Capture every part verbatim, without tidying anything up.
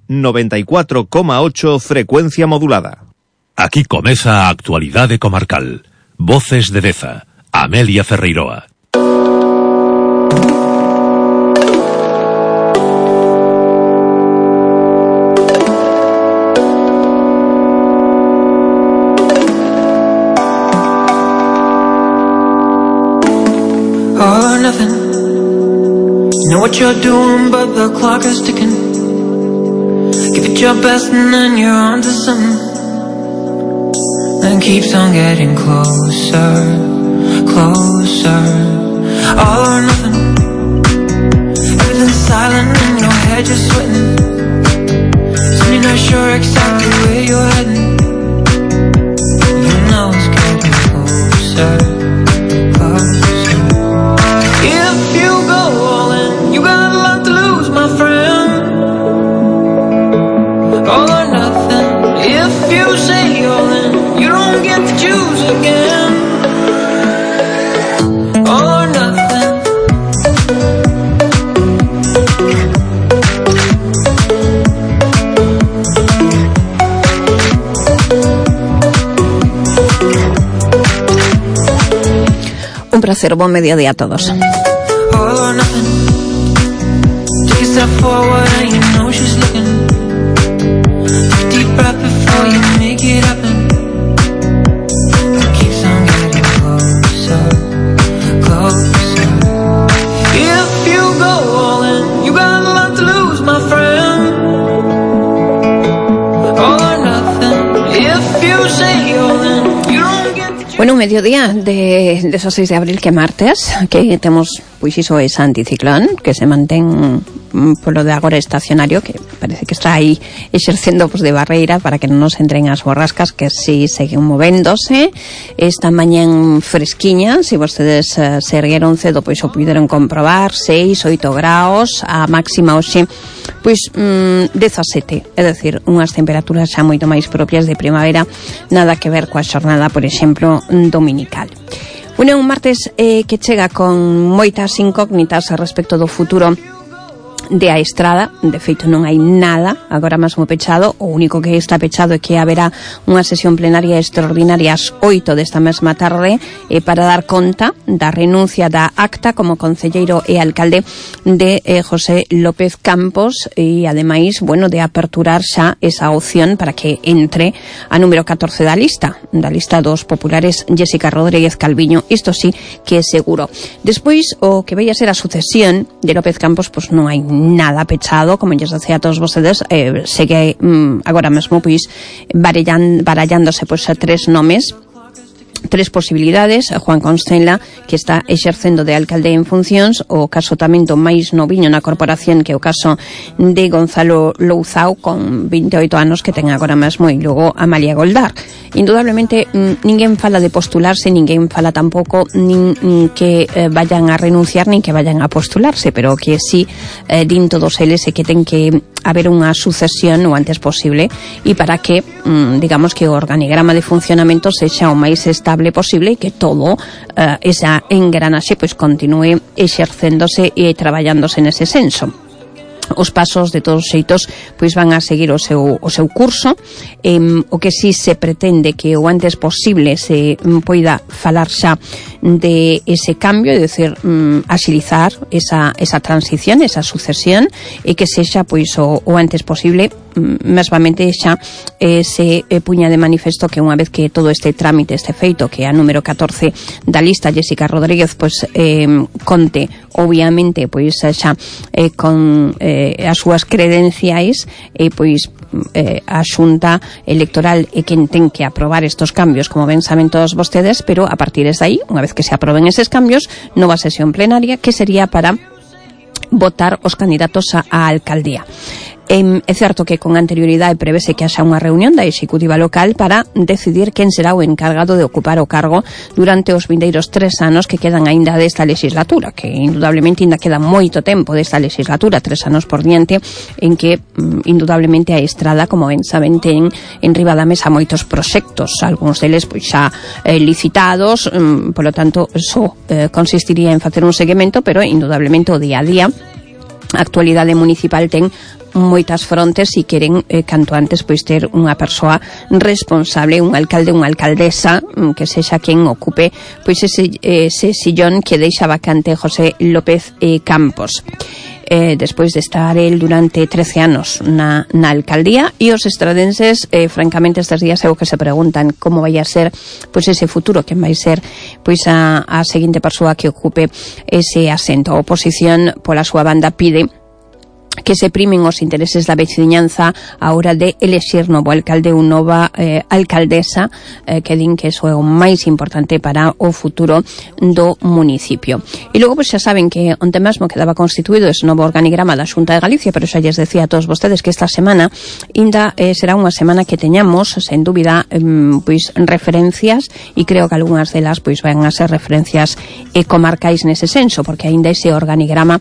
noventa y cuatro coma ocho frecuencia modulada. Aquí comeza a actualidade comarcal. Voces de Deza, Amelia Ferreiroa. All or nothing. You know what you're doing, but the clock is ticking. Give it your best and then you're on to something. And keeps on getting closer, closer. All or nothing. Everything's silent in your head, you're sweating. So you're not sure exactly where you're heading. You know it's getting closer, closer. If you go all in, you got a lot to lose, my friend. All or nothing. If you say all in, you don't get to choose again. All or nothing. Un placer, buen mediodía a todos. All or nothing. Take a step forward and you know she's looking. Take a deep breath before you make it happen. It keeps on getting closer, closer. If you go all in, you got a lot to lose, my friend. All or nothing. If you say all in, you don't get to choose. Bueno, un mediodía de, de esos seis de abril que martes, que temos pois iso ese anticiclón que se mantén polo de agora estacionario, que parece que está aí exercendo pues, de barreira para que non nos entren as borrascas, que si seguen movéndose. Esta mañán fresquiña, se si vostedes uh, se ergueron cedo, pois o puderon comprobar, seis, oito graus, a máxima hoxe pois mm, dezasete, é dicir, unhas temperaturas xa moito máis propias de primavera, nada que ver coa xornada, por exemplo, dominical. Bueno, un martes eh, que chega con moitas incógnitas a respecto do futuro de a estrada. De feito non hai nada agora mesmo pechado. O único que está pechado é que haberá unha sesión plenaria extraordinaria ás oito desta mesma tarde eh, para dar conta da renuncia da acta como concelleiro e alcalde de eh, José López Campos, e ademais, bueno, de aperturar xa esa opción para que entre a número catorce da lista da lista dos populares, Jéssica Rodríguez Calviño. Isto sí que é seguro. Despois, o que vai a ser a sucesión de López Campos, pois non hai nada pechado, como lles decía a todos vostedes. eh, segue mm, agora mesmo pois barallan, barallándose pois a tres nomes, tres posibilidades. Juan Constenla, que está exercendo de alcalde en funcións, o caso tamén do máis noviño na corporación, que é o caso de Gonzalo Louzao, con veintioito anos, que ten agora mesmo, e logo Amalia Goldar. Indudablemente mm, ninguén fala de postularse, ninguén fala tampouco nin mm, que eh, vayan a renunciar, nin que vayan a postularse, pero que sí eh, din todos eles é que ten que haber unha sucesión o antes posible, e para que mm, digamos que o organigrama de funcionamento sexa o máis estable posible, e que todo uh, esa engranaxe pois continúe exercéndose e traballándose nese senso. Os pasos, de todos os xeitos, pois van a seguir o seu, o seu curso. Eh, o que si se pretende que o antes posible se um, poida falar xa de ese cambio, é dicir, um, agilizar esa, esa transición, esa sucesión, e que sexa pois o, o antes posible. Mesmamente xa eh, se eh, puña de manifesto que unha vez que todo este trámite este feito, que a número catorce da lista, Jéssica Rodríguez, pois eh, conte obviamente pois xa eh, con eh, as súas credenciais, e eh, pois eh, a Xunta Electoral é quen ten que aprobar estos cambios, como ben saben todos vostedes, pero a partir de aí, unha vez que se aproben eses cambios, nova sesión plenaria que sería para votar os candidatos a, a alcaldía. É certo que con anterioridade prevese que haxa unha reunión da executiva local para decidir quen será o encargado de ocupar o cargo durante os vindeiros tres anos que quedan aínda desta legislatura, que indudablemente ainda queda moito tempo desta legislatura, tres anos por diante, en que indudablemente a estrada, como ben saben, ten en riba da mesa moitos proxectos, algúns deles pois xa eh, licitados, um, polo tanto, só eh, consistiría en facer un seguimento, pero indudablemente o día a día a actualidade municipal ten moitas frontes e queren eh, canto antes pois ter unha persoa responsable, un alcalde, unha alcaldesa que sexa quen ocupe pois ese, ese sillón que deixa vacante José López eh, Campos. Eh, despois de estar el durante trece anos na, na alcaldía, e os estradenses eh, francamente estes días é o que se preguntan como vai a ser pois ese futuro, quen vai ser pois a, a seguinte persoa que ocupe ese asento. A oposición pola súa banda pide que se primen os intereses da veciñanza a hora de elexir novo alcalde ou nova eh, alcaldesa, eh, que din que eso é o máis importante para o futuro do municipio. E logo, pois xa saben que onte mesmo quedaba constituído ese novo organigrama da Xunta de Galicia, pero xa lles decía a todos vostedes que esta semana ainda eh, será unha semana que teñamos, sen dúbida, eh, pois referencias, e creo que algunhas delas pois van a ser referencias eh, comarcais nese senso, porque aínda ese organigrama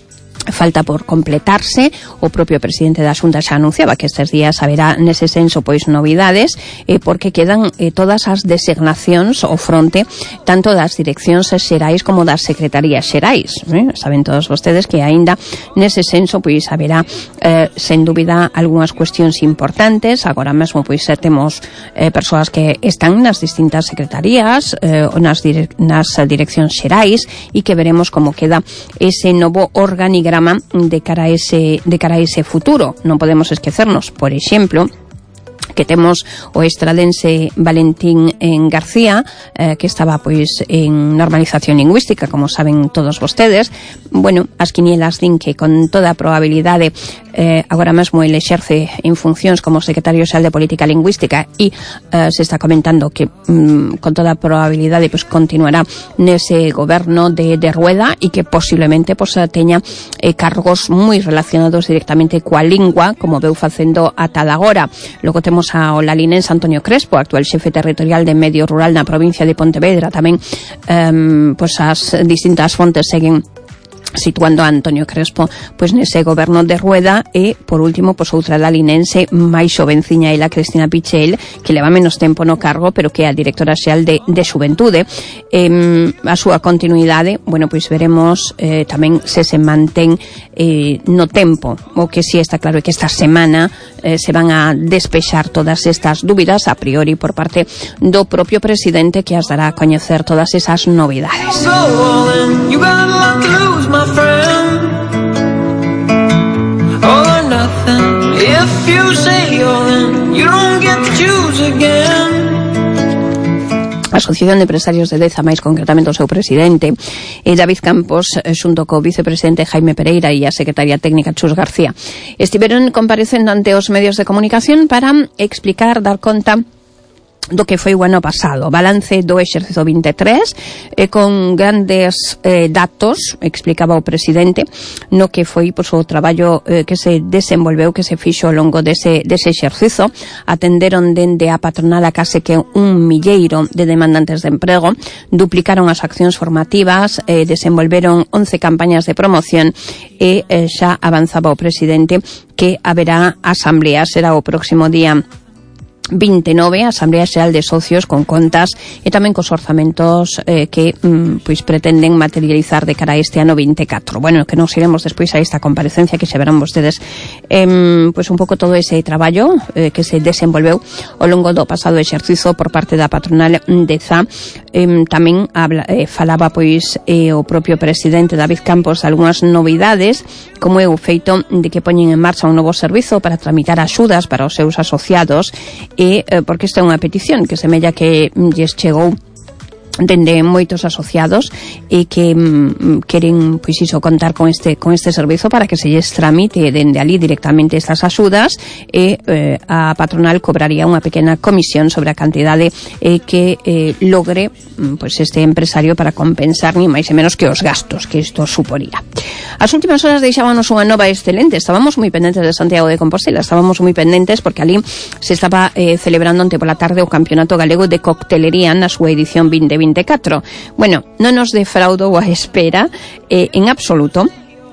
falta por completarse. O propio presidente da Xunta xa anunciaba que estes días haberá nese senso pois novidades, eh, porque quedan eh, todas as designacións ao fronte tanto das direccións xerais como das secretarías xerais, eh? Saben todos vostedes que aínda nese senso pois haberá eh, sen dúbida algunhas cuestións importantes. Agora mesmo pois temos eh, persoas que están nas distintas secretarías eh, nas, dire nas direccións xerais, e que veremos como queda ese novo organigrama de cara a ese, de cara a ese futuro. Non podemos esquecernos, por exemplo, que temos o estradense Valentín en García, eh, que estaba pois en normalización lingüística, como saben todos vostedes. Bueno, as quinielas din que con toda a probabilidade eh, agora mesmo ele exerce en funcións como secretario xeral de Política Lingüística, e eh, se está comentando que mm, con toda a probabilidade pois continuará nese goberno de, de Rueda, e que posiblemente pois teña eh, cargos moi relacionados directamente coa lingua, como veu facendo ata agora. Logo temos ao lalinense Antonio Crespo, actual xefe territorial de Medio Rural na provincia de Pontevedra. Tamén um, pois as distintas fontes seguen situando a Antonio Crespo pois nese goberno de Rueda. E por último pois outra lalinense máis xovenciña, ela Cristina Pichel, que leva menos tempo no cargo, pero que é a directora xeral de, de Xuventude. Eh, a súa continuidade, bueno, pois veremos eh, tamén se se mantén eh, no tempo. O que si está claro é que esta semana eh, se van a despexar todas estas dúbidas a priori por parte do propio presidente, que as dará a coñecer todas esas novidades. My friend, all or nothing. If you say all, then you don't get to choose again. A Asociación de Empresarios de Deza, máis concretamente o seu presidente, e David Campos, xunto co vicepresidente Jaime Pereira e a secretaria técnica Chus García, estiveron comparecendo ante os medios de comunicación para explicar, dar conta do que foi o ano pasado, balance do exercicio vinte e tres, e con grandes eh, datos, explicaba o presidente, no que foi pois, o traballo eh, que se desenvolveu, que se fixo ao longo dese, dese exercicio. Atenderon dende a patronal a case que un milleiro de demandantes de emprego, duplicaron as accións formativas, eh, desenvolveron once campañas de promoción, e eh, xa avanzaba o presidente que haberá asamblea, será o próximo día vinte e nove, a Asamblea Xeral de Socios, con contas e tamén cos orzamentos eh, que mm, pois pretenden materializar de cara a este ano vinte e catro. Bueno, que nos iremos despois a esta comparecencia, que xa verán vostedes eh, pois un pouco todo ese traballo eh, que se desenvolveu ao longo do pasado exercizo por parte da patronal Deza. Eh, tamén habla, eh, falaba pois eh, o propio presidente David Campos algunhas novidades, como é o feito de que poñen en marcha un novo servizo para tramitar axudas para os seus asociados, e eh, porque esta é unha petición que semella que lles chegou dende moitos asociados e que mm, queren pois iso contar con este con este servizo para que se lles tramite dende ali directamente estas axudas, e eh, a patronal cobraría unha pequena comisión sobre a cantidade eh, que eh, logre mm, pois este empresario para compensar ni máis e menos que os gastos que isto suporía. As últimas horas deixábanos unha nova excelente. Estábamos moi pendentes de Santiago de Compostela, estábamos moi pendentes porque ali se estaba eh, celebrando onte pola tarde o Campeonato Galego de Coctelería na súa edición vinte vinte e catro. Bueno, non nos defraudou a espera eh, en absoluto,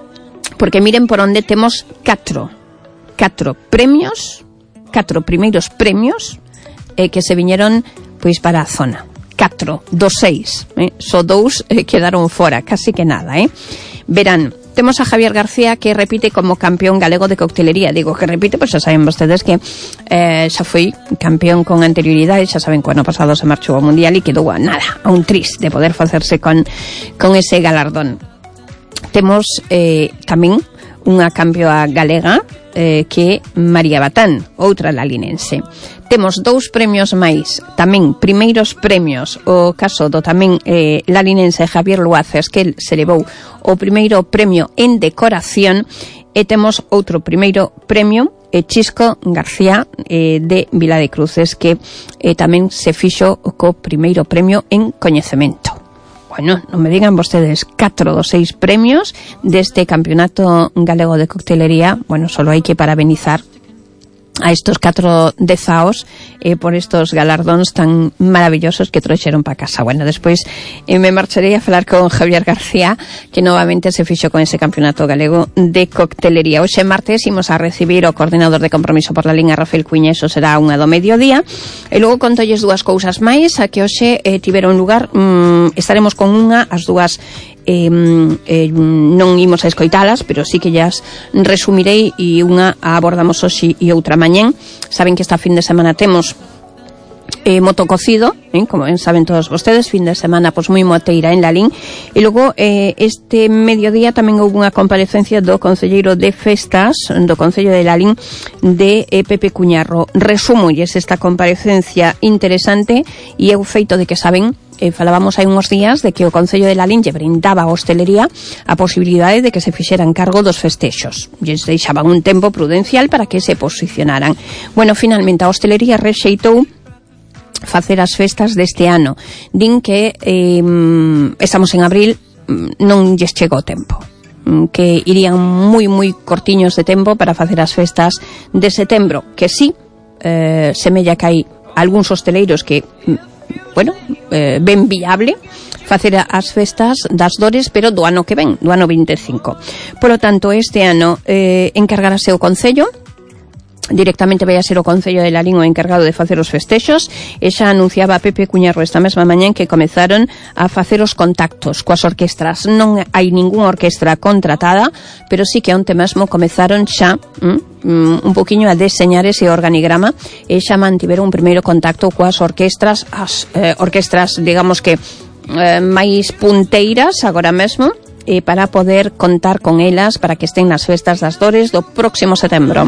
porque miren por onde temos catro catro premios, catro primeiros premios eh, que se viñeron pois para a zona. Catro dos seis, eh? Só dous eh, quedaron fora, casi que nada, eh? Verán, Temos a Javier García, que repite como campeón galego de coctelería. Digo que repite, pois pues xa saben vostedes que eh, xa foi campeón con anterioridade, xa saben que o ano pasado se marchou ao Mundial e quedou a nada, a un tris de poder facerse con, con ese galardón. Temos eh, tamén unha campeoa galega, eh, que María Batán, outra lalinense. Temos dous premios máis, tamén primeiros premios, o caso do tamén eh, lalinense Javier Luaces, que se levou o primeiro premio en decoración, e temos outro primeiro premio, e Chisco García, eh, de Vila de Cruces, que eh, tamén se fixo co primeiro premio en coñecemento. Bueno, non me digan vostedes, catro dos seis premios deste Campeonato Galego de Coctelería. Bueno, solo hai que parabenizar a estos catro dezaos eh, por estos galardóns tan maravillosos que trouxeron para casa. Bueno, despois eh, me marcharei a falar con Javier García, que novamente se fixo con ese Campeonato Galego de Coctelería. Hoxe martes imos a recibir o coordinador de compromiso por la liña, Rafael Cuña, eso será a unha do mediodía, e logo contolles dúas cousas máis, a que hoxe eh, tiveron lugar, mm, estaremos con unha, as dúas Eh, eh, non imos a escoitalas, pero sí que llas resumirei, e unha a abordamos hoxe e outra mañén. Saben que esta fin de semana temos eh, motococido, eh, como ben saben todos vostedes, fin de semana pois moi moteira en Lalín, e logo eh, este mediodía tamén houve unha comparecencia do concelleiro de festas do Concello de Lalín, de eh, Pepe Cuñarro. Resúmolles esta comparecencia interesante, e é o feito de que saben, Eh, falábamos hai uns días de que o Concello de Lalín lle brindaba a hostelería a posibilidade de que se fixeran cargo dos festexos. Lles deixaban un tempo prudencial para que se posicionaran. Bueno, finalmente a hostelería rexeitou facer as festas deste ano. Din que eh, estamos en abril, non lles chegou o tempo, que irían moi moi cortiños de tempo para facer as festas de setembro, que sí, eh, semella que hai algúns hosteleiros que bueno, eh, ben viable facer as festas das Dores, pero do ano que ven, do ano veinticinco. Por lo tanto, este ano eh, encargarase o Concello, directamente vai a ser o Concello de Lalín o encargado de facer os festexos, e xa anunciaba Pepe Cuñarro esta mesma mañán que comezaron a facer os contactos coas orquestras. Non hai ningunha orquestra contratada, pero sí que onte mesmo comezaron xa mm, un poquinho a deseñar ese organigrama, e xa mantiveron un primeiro contacto coas orquestras, as eh, orquestras, digamos que eh, máis punteiras agora mesmo, e para poder contar con elas para que estén nas festas das Dores do próximo setembro.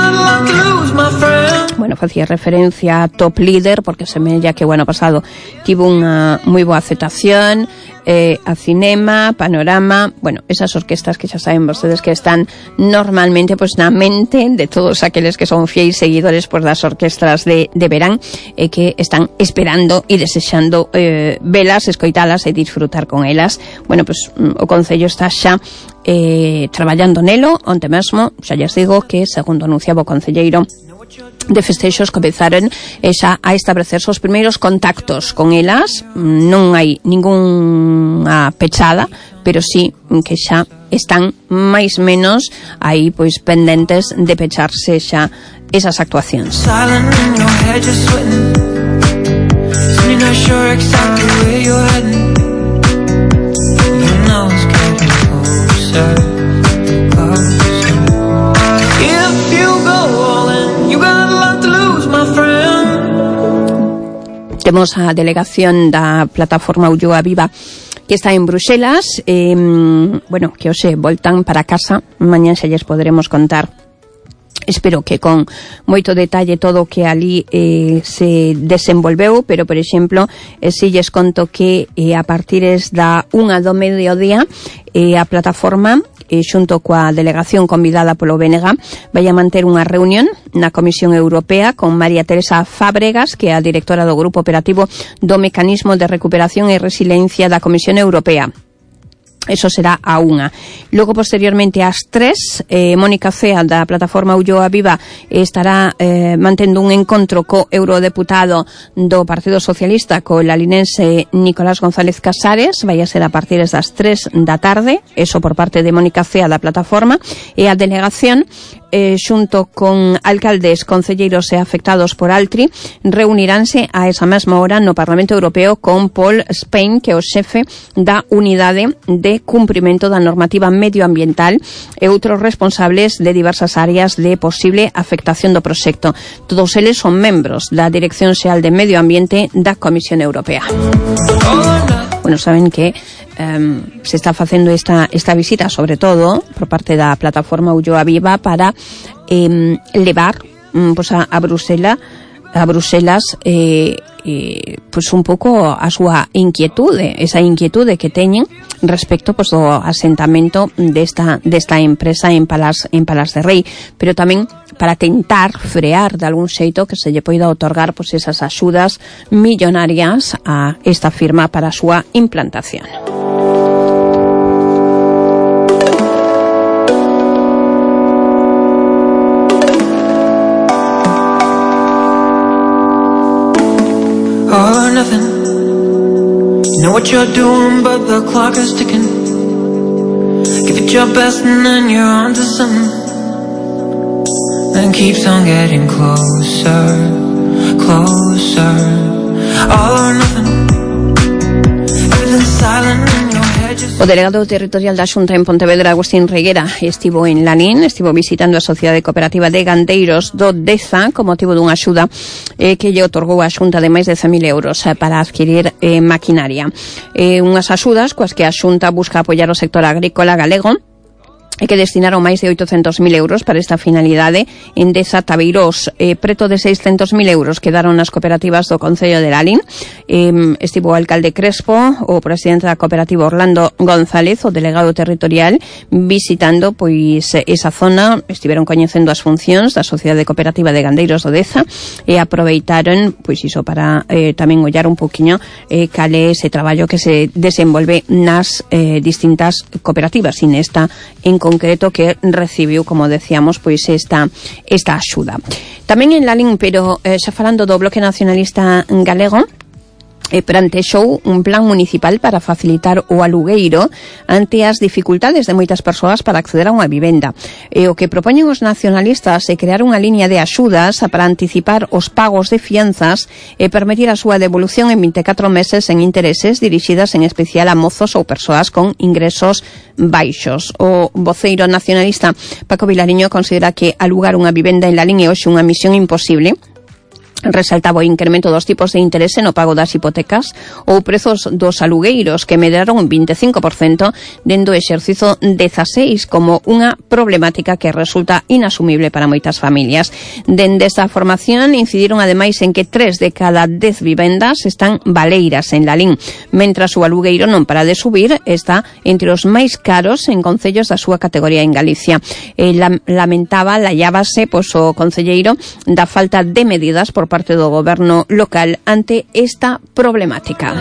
Bueno, facía referencia a Top Líder, porque semella que o ano pasado tivo unha moi boa aceptación, eh, a Cinema, Panorama, bueno, esas orquestas que xa saben vostedes que están normalmente pois na mente de todos aqueles que son fieis seguidores pois das orquestras de, de verán, e eh, que están esperando e desexando eh, velas, escoitalas e disfrutar con elas. Bueno, pois o Concello está xa eh, traballando nelo. Onte mesmo, xa lles digo que, segundo anunciaba o concelleiro de festexos, comezaron xa a establecerse os primeiros contactos con elas. Non hai ningunha pechada, pero sí que xa están máis menos aí pois pendentes de pecharse xa esas actuacións. Temos a delegación da plataforma Ulloa Viva que está en Bruxelas, eh, bueno, que hoxe voltan para casa, mañán xa lles poderemos contar, espero que con moito detalle, todo o que ali eh, se desenvolveu, pero, por exemplo, eh, si lles conto que eh, a partires da unha do mediodía eh, a plataforma e xunto coa delegación convidada polo B N G vai a manter unha reunión na Comisión Europea con María Teresa Fábregas, que é a directora do Grupo Operativo do Mecanismo de Recuperación e Resiliencia da Comisión Europea. Eso será a unha. Logo, posteriormente, ás tres, eh, Mónica Cea, da plataforma Ulloa Viva, estará eh, mantendo un encontro co eurodeputado do Partido Socialista, co lalinense Nicolás González Casares. Vai a ser a partir das tres da tarde, eso por parte de Mónica Cea, da plataforma, e a delegación, eh, xunto con alcaldes, concelleiros e afectados por Altri, reuniránse a esa mesma hora no Parlamento Europeo con Paul Spain, que é o xefe da unidade de de cumprimento da normativa medioambiental e outros responsables de diversas áreas de posible afectación do proxecto. Todos eles son membros da Dirección Xeral de Medio Ambiente da Comisión Europea. Bueno, saben que um, se está facendo esta, esta visita, sobre todo, por parte da plataforma Ulloa Viva para um, levar um, pues a, a Bruselas a Bruselas eh, eh, pues un pouco a súa inquietude, esa inquietude que teñen respecto pues do asentamento desta desta empresa en Palas en Palas de Rei, pero tamén para tentar frear de algún xeito que se lle poida otorgar pues esas axudas millonarias a esta firma para a súa implantación. All or nothing. You know what you're doing, but the clock is ticking. Give it your best and then you're on to something. Then keeps on getting closer, closer. All or nothing. Everything's silent in your head. O delegado territorial da Xunta en Pontevedra, Agustín Reguera, estivo en Lalín, estivo visitando a Sociedade Cooperativa de Gandeiros do Deza con motivo dunha axuda eh, que lle otorgou a Xunta de máis de cen mil euros eh, para adquirir eh, maquinaria. Eh, unhas axudas coas que a Xunta busca apoiar o sector agrícola galego e que destinaron máis de oitocentos mil euros para esta finalidade. En Deza Tabeirós, eh, preto de seiscentos mil euros quedaron nas cooperativas do Concello de Lalín. Eh, estivo o alcalde Crespo, o presidente da cooperativa Orlando González, o delegado territorial, visitando pois esa zona. Estiveron coñecendo as funcións da Sociedade Cooperativa de Gandeiros do Deza e aproveitaron pois iso para eh, tamén ollar un poquinho eh, cal é ese traballo que se desenvolve nas eh, distintas cooperativas, e nesta en concreto que recibiu, como decíamos, pois esta esta axuda. Tamén en Lalín, pero eh, xa falando do Bloque Nacionalista Galego, e plantexou un plan municipal para facilitar o alugueiro ante as dificultades de moitas persoas para acceder a unha vivenda. E o que propoñen os nacionalistas é crear unha liña de axudas para anticipar os pagos de fianzas e permitir a súa devolución en vinte e catro meses en intereses, dirixidas en especial a mozos ou persoas con ingresos baixos. O voceiro nacionalista Paco Vilariño considera que alugar unha vivenda en Lalín é hoxe unha misión imposible. Resaltaba o incremento dos tipos de interese no pago das hipotecas ou prezos dos alugueiros que medraron un vinte e cinco por cento dende o exercizo dezaseis como unha problemática que resulta inasumible para moitas familias. Dende esta formación incidiron ademais en que tres de cada dez vivendas están baleiras en Lalín, mentras o alugueiro non para de subir, está entre os máis caros en concellos da súa categoría en Galicia. Eh, lamentaba, laiábase pois, o concelleiro da falta de medidas por parte do goberno local ante esta problemática.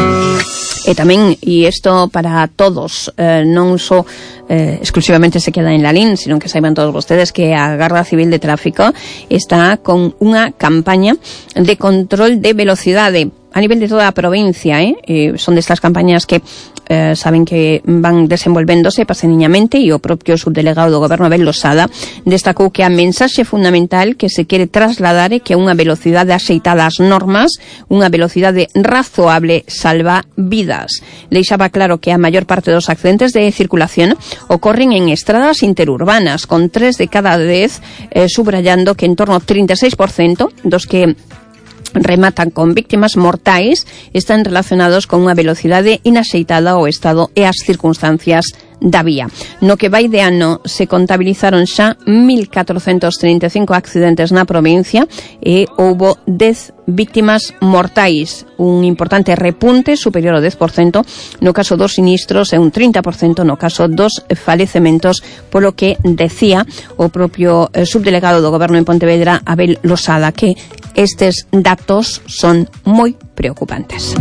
E tamén, e isto para todos, eh, non só eh, exclusivamente se queda en Lalín, sino que saiban todos vostedes que a Garda Civil de Tráfico está con unha campaña de control de velocidade a nivel de toda a provincia, eh? eh son destas campañas que eh, saben que van desenvolvéndose paseniñamente, e o propio subdelegado do goberno Abel Losada destacou que a mensaxe fundamental que se quere trasladar é que unha velocidade axeitada ás normas, unha velocidade razoable salva vidas. Deixaba claro que a maior parte dos accidentes de circulación ocorren en estradas interurbanas, con tres de cada dez, eh, subrayando que en torno ao trinta e seis por cento dos que rematan con víctimas mortais están relacionados con unha velocidade inaxeitada ao estado e as circunstancias da vía. No que vai de ano se contabilizaron xa mil catrocentos trinta e cinco accidentes na provincia e houbo dez víctimas mortais, un importante repunte superior ao dez por cento no caso dos sinistros e un trinta por cento no caso dos falecementos, polo que decía o propio eh, subdelegado do goberno en Pontevedra, Abel Losada, que estes datos son moi preocupantes.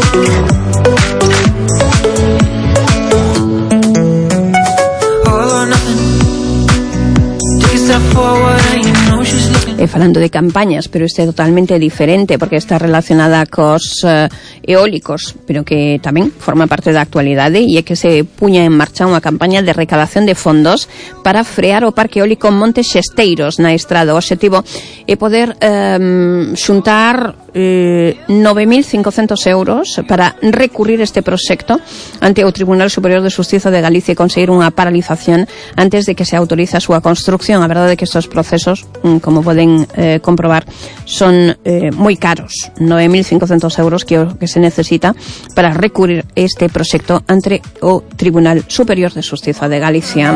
E falando de campañas, pero este é totalmente diferente porque está relacionada cos uh, eólicos, pero que tamén forma parte da actualidade, e é que se puña en marcha unha campaña de recadación de fondos para frear o parque eólico Montes Xesteiros na Estrada. O obxectivo e poder eh, xuntar eh, nove mil cincocentos euros para recurrir este proxecto ante o Tribunal Superior de Xustiza de Galicia e conseguir unha paralización antes de que se autorice a súa construcción. A verdade é que estes procesos, como poden eh, comprobar, son eh, moi caros. nove mil cincocentos euros que o que se necesita para recurrir este proxecto ante o Tribunal Superior de Xustiza de Galicia.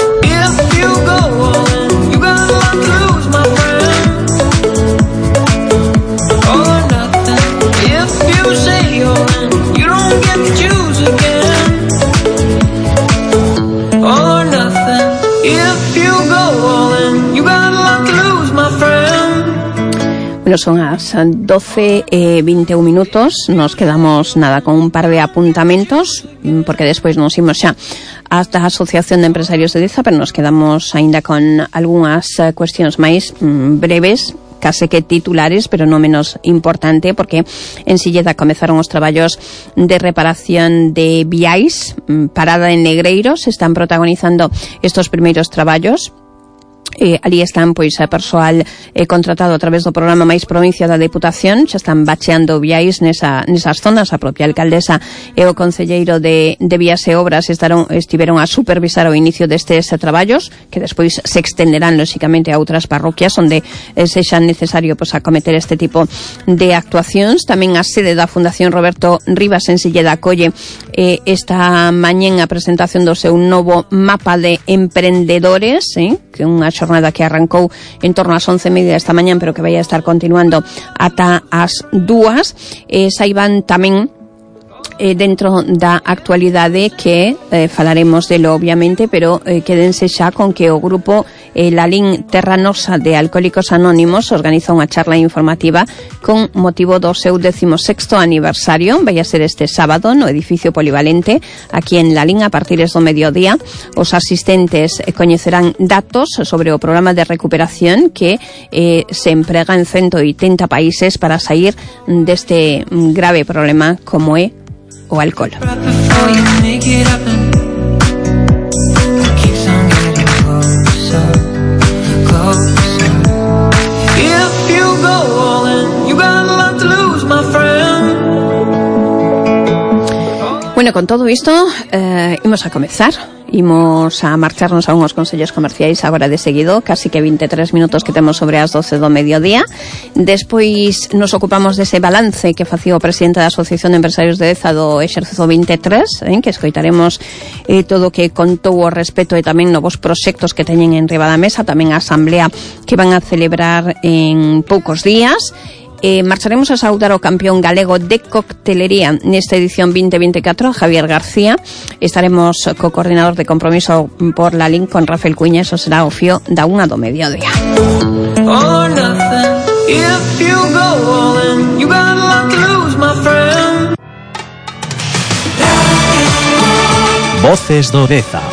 Bueno, son as doce e veintiún minutos. Nos quedamos, nada, con un par de apuntamentos, porque despois nos imos xa hasta a Asociación de Empresarios de Deza, pero nos quedamos aínda con algunhas cuestións máis mm, breves, case que titulares, pero non menos importante, porque en Silleda comezaron os traballos de reparación de viais, parada en Negreiros, están protagonizando estos primeiros traballos. Eh, ali están, pois, a persoal eh, contratado a través do programa Mais Provincia da Deputación, xa están bacheando viais nesa, nesas zonas. A propia alcaldesa e o concelleiro de, de Vías e Obras estaron, estiveron a supervisar o inicio destes traballos, que despois se extenderán, lóxicamente, a outras parroquias onde eh, sexa necesario, pois, acometer este tipo de actuacións. Tamén a sede da Fundación Roberto Rivas en Silleda acolle eh, esta mañén a presentación do seu novo mapa de emprendedores, eh, que é unha xornada que arrancou en torno ás once e media esta mañán, pero que vai a estar continuando ata as dúas. E saiban tamén eh, dentro da actualidade que eh, falaremos delo obviamente, pero eh, quédense xa con que o grupo eh, Lalín Terra Nosa de Alcohólicos Anónimos organiza unha charla informativa con motivo do seu décimo sexto aniversario. Vai a ser este sábado no edificio polivalente aquí en Lalín a partir do mediodía. Os asistentes eh, coñecerán datos sobre o programa de recuperación que eh, se emprega en ciento oitenta países para sair deste grave problema como é o alcohol. Bueno, con todo isto, eh, imos a comezar. Imos a marcharnos a unhos consellos comerciais agora de seguido, casi que veintitrés minutos que temos sobre as doce do mediodía. Despois nos ocupamos dese balance que facía o presidente da Asociación de Empresarios de Deza do exercicio veintitrés, eh, que escoitaremos eh, todo o que contou ao respecto e tamén novos proxectos que teñen en riba da mesa, tamén a asamblea que van a celebrar en poucos días. Eh, marcharemos a saudar o campeón galego de coctelería nesta edición veinte veinticuatro, Javier García. Estaremos co coordinador de compromiso por Lalín, con Rafael Cuña. Eso será o fío da unha do mediodía. Oh, Voces do Deza.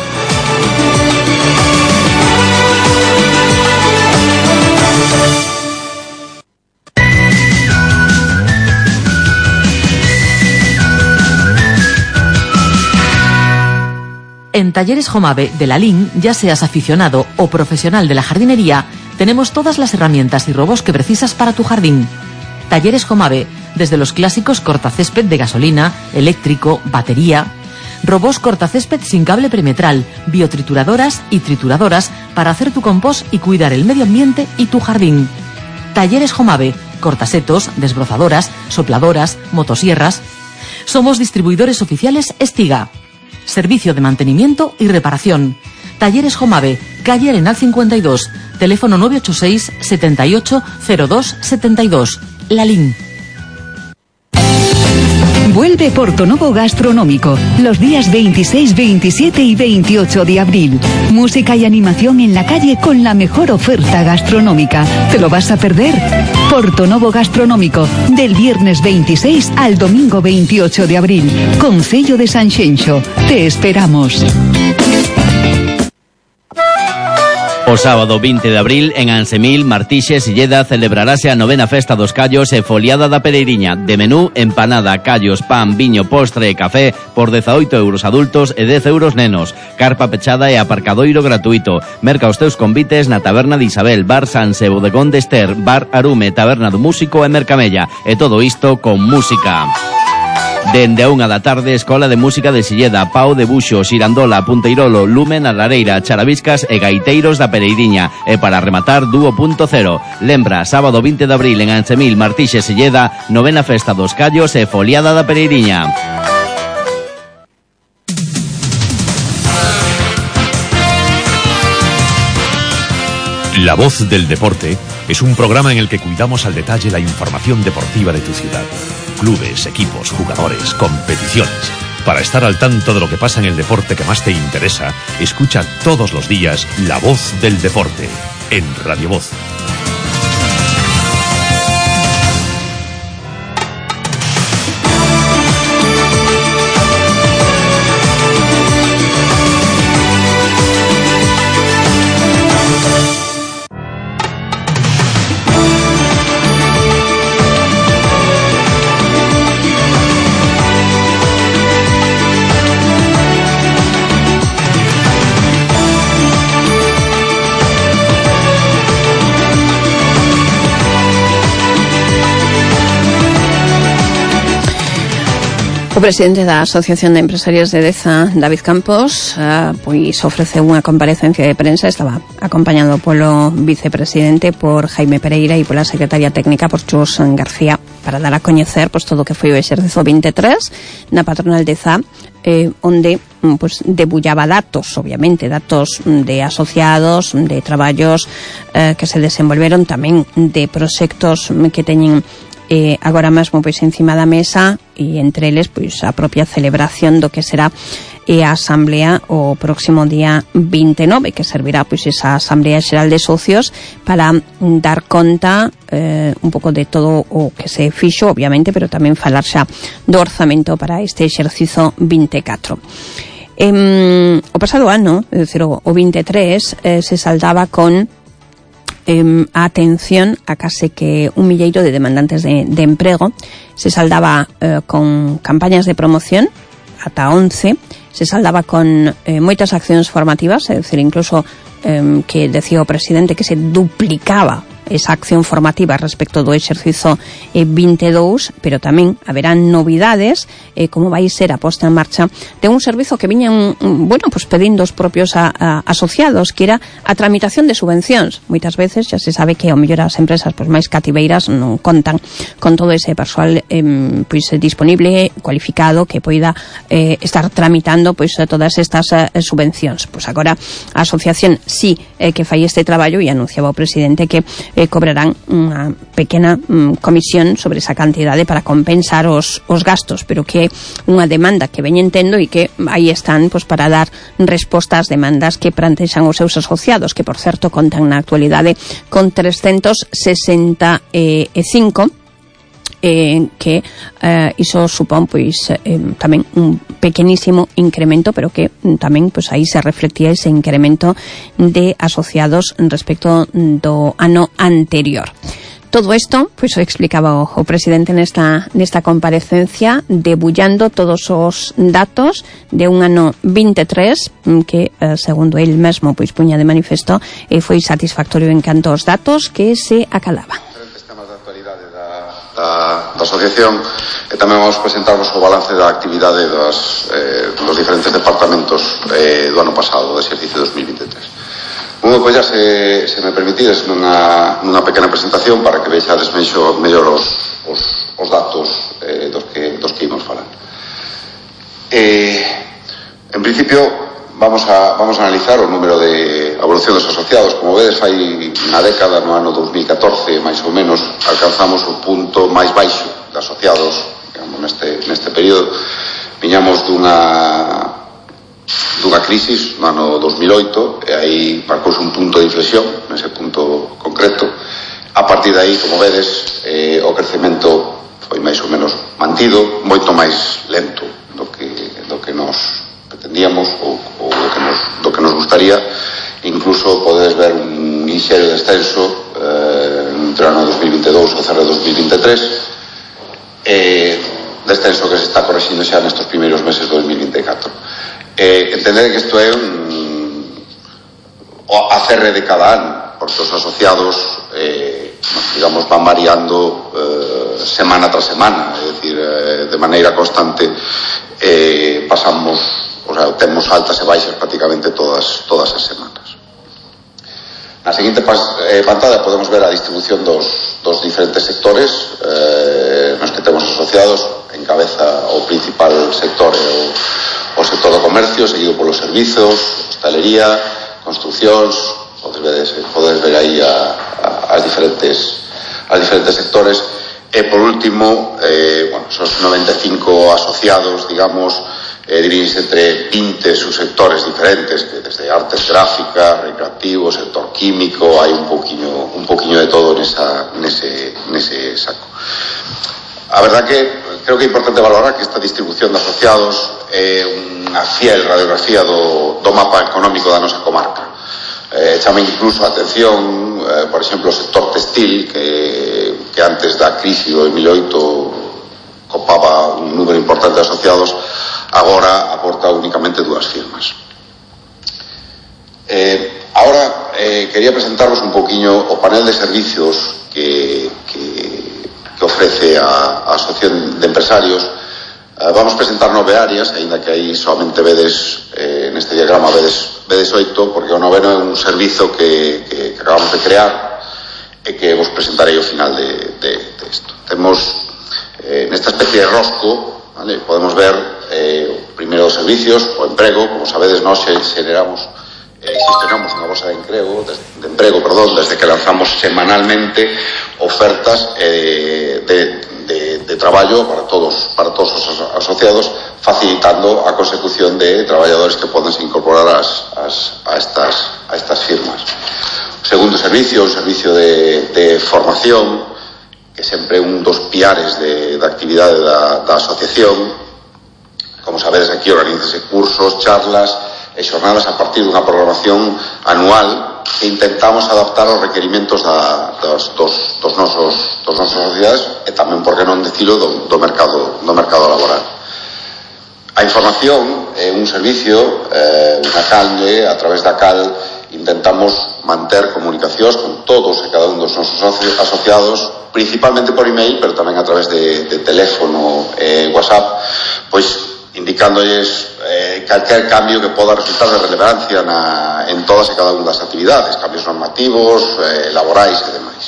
En Talleres Jomave de Lalín, ya seas aficionado o profesional de la jardinería, tenemos todas las herramientas y robos que precisas para tu jardín. Talleres Jomave, desde los clásicos cortacésped de gasolina, eléctrico, batería, robos cortacésped sin cable perimetral, biotrituradoras y trituradoras para hacer tu compost y cuidar el medio ambiente y tu jardín. Talleres Jomave, cortasetos, desbrozadoras, sopladoras, motosierras. Somos distribuidores oficiales Estiga. Servicio de mantenimiento y reparación. Talleres Jomave, calle Arenal cincuenta y dos, teléfono nueve ocho seis, setenta y ocho, cero dos, setenta y dos, Lalín. Vuelve Portonovo Gastronómico los días veintiséis, veintisiete y veintiocho de abril. Música y animación en la calle con la mejor oferta gastronómica. ¿Te lo vas a perder? Portonovo Gastronómico, del viernes veintiséis al domingo veintiocho de abril. Concello de Sanxenxo. Te esperamos. O sábado vinte de abril, en Ansemil, Martixe, Silleda, celebrarase a novena festa dos callos e foliada da Pereiriña. De menú, empanada, callos, pan, viño, postre e café por dezaoito euros adultos e dez euros nenos. Carpa pechada e aparcadoiro gratuito. Merca os teus convites na Taberna de Isabel, Bar Sanse, Bodegón de Ester, Bar Arume, Taberna do Músico e Mercamella. E todo isto con música. Dende a unha da tarde, Escola de Música de Silleda, Pau de Buxo, Xirandola, Punteirolo, Lumen, a Lareira, Charaviscas e Gaiteiros da Pereiriña. E para rematar, Dúo punto cero. Lembra, sábado vinte de abril en Ansemil, Martixe, Silleda, novena festa dos callos e foliada da Pereiriña. La Voz del Deporte es un programa en el que cuidamos al detalle la información deportiva de tu ciudad. Clubes, equipos, jugadores, competiciones. Para estar al tanto de lo que pasa en el deporte que más te interesa, escucha todos los días La Voz del Deporte en Radio Voz. O presidente da Asociación de Empresarios de Deza, David Campos, uh, pois ofrece unha comparecencia de prensa. Estaba acompañado polo vicepresidente, por Jaime Pereira, e pola secretaria técnica, por Chus García, para dar a coñecer pois todo o que foi o exercicio vinte e tres na patronal Deza, eh, onde pois debullaba datos, obviamente, datos de asociados, de traballos eh, que se desenvolveron, tamén de proxectos que teñen Eh, agora mesmo pois encima da mesa, e entre eles pois a propia celebración do que será eh, a asamblea o próximo día vinte e nove, que servirá pois esa asamblea xeral de socios para dar conta eh, un pouco de todo o que se fixo, obviamente, pero tamén falar xa do orzamento para este exercizo vinte e catro. Eh, o pasado ano, é dicir, o, o vinte e tres, eh, se saldaba con Eh, a atención a case que un milleiro de demandantes de, de emprego. Se saldaba eh, con campañas de promoción, ata once, se saldaba con eh, moitas accións formativas, é dicir, incluso eh, que decía o presidente que se duplicaba esa acción formativa respecto do exercizo eh, vinte e dous, pero tamén haberán novidades, eh, como vai ser a posta en marcha de un servizo que viñan, bueno, pues pedindo os propios a, a, asociados, que era a tramitación de subvencións. Moitas veces xa se sabe que ao mellor as empresas pues, máis cativeiras non contan con todo ese persoal eh, pues, disponible, cualificado, que poida eh, estar tramitando pues, todas estas eh, subvencións. Pues agora a asociación sí eh, que fai este traballo, e anunciaba o presidente que eh, cobrarán unha pequena mm, comisión sobre esa cantidade para compensar os, os gastos, pero que é unha demanda que veñen tendo e que aí están pues, para dar resposta ás demandas que plantexan os seus asociados, que por certo contan na actualidade con trescentos sesenta e cinco, Eh, que eh, iso supón pois eh, tamén un pequenísimo incremento, pero que mm, tamén pois aí se reflectía ese incremento de asociados respecto do ano anterior. Todo isto, pois o explicaba o, o presidente nesta nesta comparecencia, debullando todos os datos de un ano vinte e tres que, eh, segundo el mesmo, pois puña de manifesto, eh, foi satisfactorio en canto aos datos que se acalaban. Da, da asociación, e tamén vamos presentarvos o balance da actividade das, eh, dos diferentes departamentos eh, do ano pasado, do exercicio dos mil vinte e tres. Un pois ya se, se me permitides nunha, nunha pequena presentación para que vexades mexo, mellor os, os, os datos eh, dos, que, dos que imos falar. Eh, en principio vamos a, vamos a analizar o número de evolución dos asociados. Como vedes, hai unha década, no ano dos mil catorce, máis ou menos, alcanzamos o punto máis baixo de asociados, digamos, neste, neste período. Viñamos dunha dunha crisis no ano dos mil oito, e aí marcouse un punto de inflexión, nese punto concreto. A partir de aí, como vedes, eh, o crecemento foi máis ou menos mantido, moito máis lento do que, do que nos pretendíamos ou, ou do, que nos, do que nos gustaría, incluso podedes ver un lixeiro descenso eh, entre o ano dos mil veintidós e o cerre de dos mil veintitrés, eh, descenso que se está correxindo xa nestes primeiros meses de dos mil veinticuatro. Eh, entender que isto é un a cerre de cada ano, porque os asociados eh, digamos van variando eh, semana tras semana, é dicir, eh, de maneira constante eh, pasamos, o sea, temos altas e baixas prácticamente todas, todas as semanas. Na seguinte eh, pantalla podemos ver a distribución dos, dos diferentes sectores eh, nos que temos asociados. Encabeza o principal sector é o, o sector do comercio, seguido polos servizos, hostelería, construcións. Podes ver, podes ver aí a, a, as diferentes as diferentes sectores. E por último, eh, bueno, esos noventa e cinco asociados, digamos, eh, dirídense entre vinte subsectores diferentes, que desde artes gráficas, recreativo, sector químico, hai un poquinho un poquinho de todo nesa, nese, nese saco. A verdad que creo que é importante valorar que esta distribución de asociados é unha fiel radiografía do, do mapa económico da nosa comarca. Eh, chama incluso a atención, eh, por exemplo, o sector textil, que, que antes da crise do dos mil oito copaba un número importante de asociados, agora aporta únicamente dúas firmas. Eh, ahora eh, quería presentarvos un poquinho o panel de servicios que, que, que ofrece a, a Asociación de Empresarios. Eh, vamos presentar nove áreas, aínda que aí solamente vedes, eh, neste diagrama vedes, vedes oito, porque o noveno é un servizo que, que, que acabamos de crear e que vos presentarei ao final de, de, de isto. Temos eh, nesta especie de rosco, ¿vale? Podemos ver eh, primeiro os servicios, o emprego. Como sabedes, nós generamos eh, gestionamos unha bolsa de emprego, de, de emprego, perdón, desde que lanzamos semanalmente ofertas eh, de, de, de traballo para todos, para todos os asociados, facilitando a consecución de traballadores que poden se incorporar as, as, a, estas, a estas firmas. O segundo servicio, o servicio de, de formación, que sempre é un dos piares de, de actividade da, da asociación. Como sabedes, aquí organízase cursos, charlas e xornadas a partir dunha programación anual que intentamos adaptar aos requerimentos da, dos, dos, dos nosos dos nosos sociedades e tamén, por que non decilo, do, do mercado do mercado laboral. A información é un servicio, eh, unha canle a través da cal intentamos manter comunicacións con todos e cada un dos nosos asociados, principalmente por email, pero tamén a través de, de teléfono e eh, WhatsApp, pois indicándoles eh, calquer cambio que poda resultar de relevancia na, en todas e cada unha das actividades, cambios normativos, eh, laborais e demais.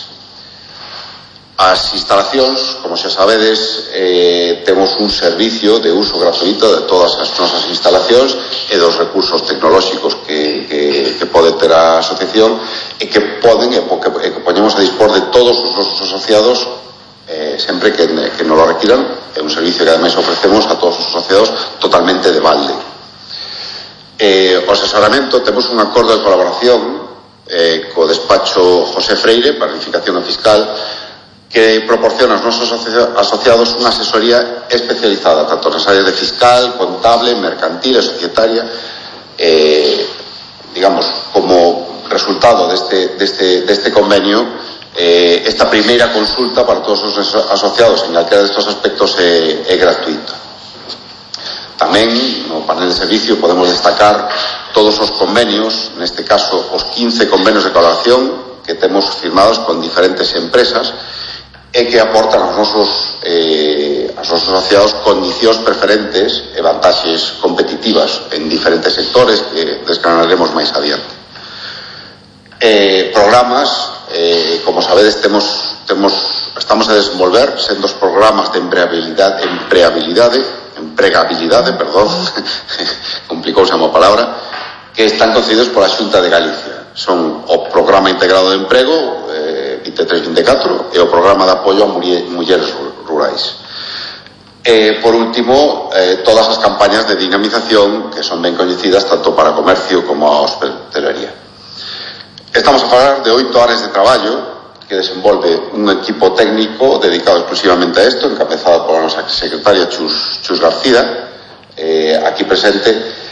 As instalacións, como xa sabedes, eh, temos un servicio de uso gratuito de todas as nosas instalacións e dos recursos tecnolóxicos que, que, que pode ter a asociación e que poden e que, que poñemos a dispor de todos os nosos asociados eh, sempre que, que nos lo requiran. É un servicio que ademais ofrecemos a todos os asociados totalmente de balde. Eh, o asesoramento, temos un acordo de colaboración eh, co despacho José Freire, Planificación Fiscal, que proporciona aos nosos asociados unha asesoría especializada tanto nas áreas de fiscal, contable, mercantil e societaria. Eh, digamos, como resultado deste, deste, deste convenio, eh, esta primeira consulta para todos os asociados en calquera destes aspectos é, é gratuita. Tamén no panel de servicio podemos destacar todos os convenios, neste caso os quince convenios de colaboración que temos firmados con diferentes empresas e que aportan aos nosos, eh, aos nosos asociados condicións preferentes e vantaxes competitivas en diferentes sectores que desgranaremos máis adiante. Eh, programas, eh, como sabedes, temos, temos, estamos a desenvolver sendos programas de empregabilidade, empregabilidade, empregabilidade, perdón, complicouse a má palabra, que están concedidos pola Xunta de Galicia. Son o Programa Integrado de Emprego eh, veintitrés veinticuatro e o Programa de Apoio a Mulleres Rurais. E, por último, eh, todas as campañas de dinamización que son ben coñecidas tanto para comercio como a hostelería. Estamos a falar de oito áreas de traballo que desenvolve un equipo técnico dedicado exclusivamente a isto, encabezado pola nosa secretaria Chus, Chus García, eh, aquí presente.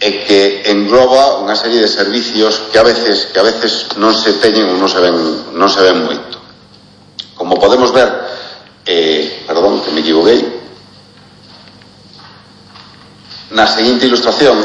e que engloba unha serie de servicios que a veces que a veces non se teñen ou non se ven non se ven moito. Como podemos ver, eh, perdón, que me equivoquei, na seguinte ilustración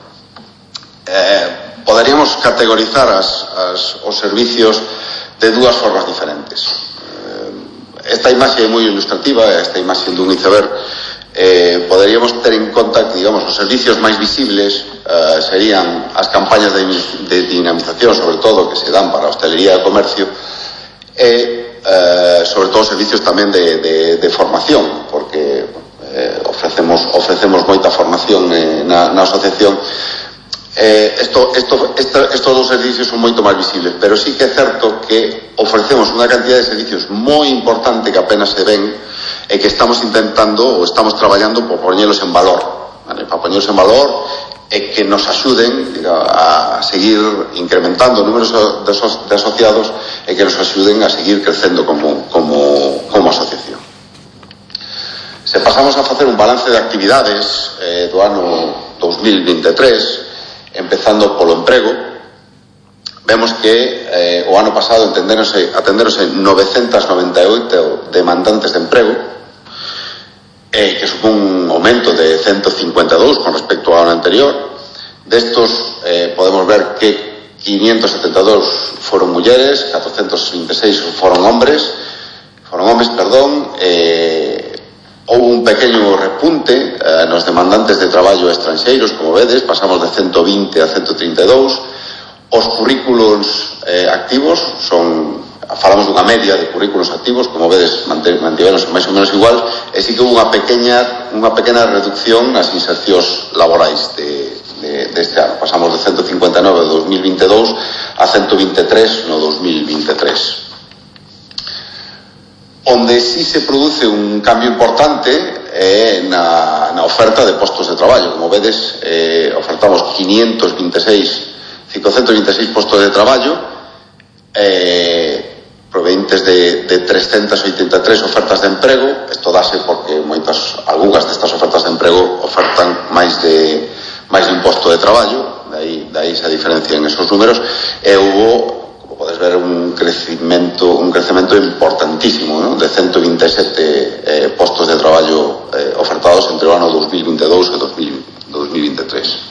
eh, poderíamos categorizar as, as, os servicios de dúas formas diferentes. Eh, esta imaxe é moi ilustrativa, esta imaxe dun iceberg. Eh, poderíamos ter en conta que, digamos, os servicios máis visibles eh, serían as campañas de, de dinamización, sobre todo, que se dan para a hostelería e comercio, e Eh, sobre todo servicios tamén de, de, de formación, porque eh, ofrecemos ofrecemos moita formación eh, na, na asociación. Eh, esto, esto, esta, estos dos servicios son moito máis visibles, pero sí que é certo que ofrecemos unha cantidad de servicios moi importante que apenas se ven e que estamos intentando ou estamos traballando por poñelos en valor, ¿vale? Para poñelos en valor e que nos axuden a seguir incrementando o número de, aso de asociados e que nos axuden a seguir crecendo como, como, como asociación. Se pasamos a facer un balance de actividades eh, do ano dos mil veintitrés, empezando polo emprego, vemos que eh, o ano pasado atenderonse, atenderonse novecentos noventa e oito demandantes de emprego, Eh, que supón un aumento de ciento cincuenta e dous con respecto ao ano anterior. Destos eh, podemos ver que quinientos setenta e dous foron mulleres, catrocentos vinte e seis foron hombres, foron hombres, perdón. Eh, houve un pequeño repunte eh, nos demandantes de traballo estranxeiros, como vedes, pasamos de ciento vinte a ciento trinta e dous. Os currículos eh, activos son, falamos dunha media de currículos activos, como vedes, mantiveronse máis ou menos igual, e si que houve unha pequena, unha pequena reducción nas insercións laborais de, de, deste ano. Pasamos de ciento cincuenta e nove no dos mil veintidós a ciento vinte e tres no dos mil veintitrés. Onde sí se produce un cambio importante é na, na oferta de postos de traballo. Como vedes, eh, ofertamos quinientos veintiséis, quinientos veintiséis postos de traballo, eh, provenientes de, de trescentas oitenta e tres ofertas de emprego. Isto dase porque moitas, algunhas destas ofertas de emprego ofertan máis de máis de un posto de traballo, dai, dai esa diferencia en esos números, e hubo, como podes ver, un crecimento un crecemento importantísimo, ¿no? De ciento vinte e sete eh, postos de traballo eh, ofertados entre o ano dos mil veintidós e dos mil veintitrés.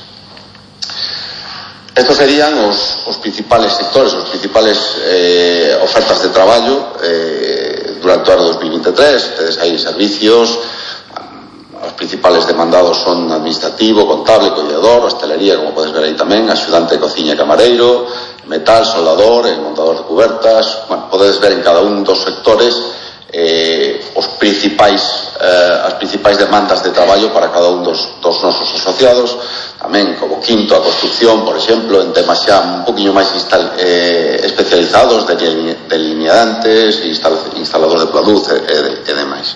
Estos serían os, os principales sectores, os principales eh, ofertas de traballo eh, durante o ano dos mil veintitrés. Tedes aí servicios, os principales demandados son administrativo, contable, colledor, hostelería, como podes ver aí tamén, axudante de cociña e camareiro, metal, soldador, e montador de cubertas. Bueno, podes ver en cada un dos sectores eh, os principais, eh, as principais demandas de traballo para cada un dos, dos nosos asociados. Tamén como quinto a construcción, por exemplo, en temas xa un poquinho máis instal, eh, especializados, de delineantes, instal, instalador de planuz e, e, e demais.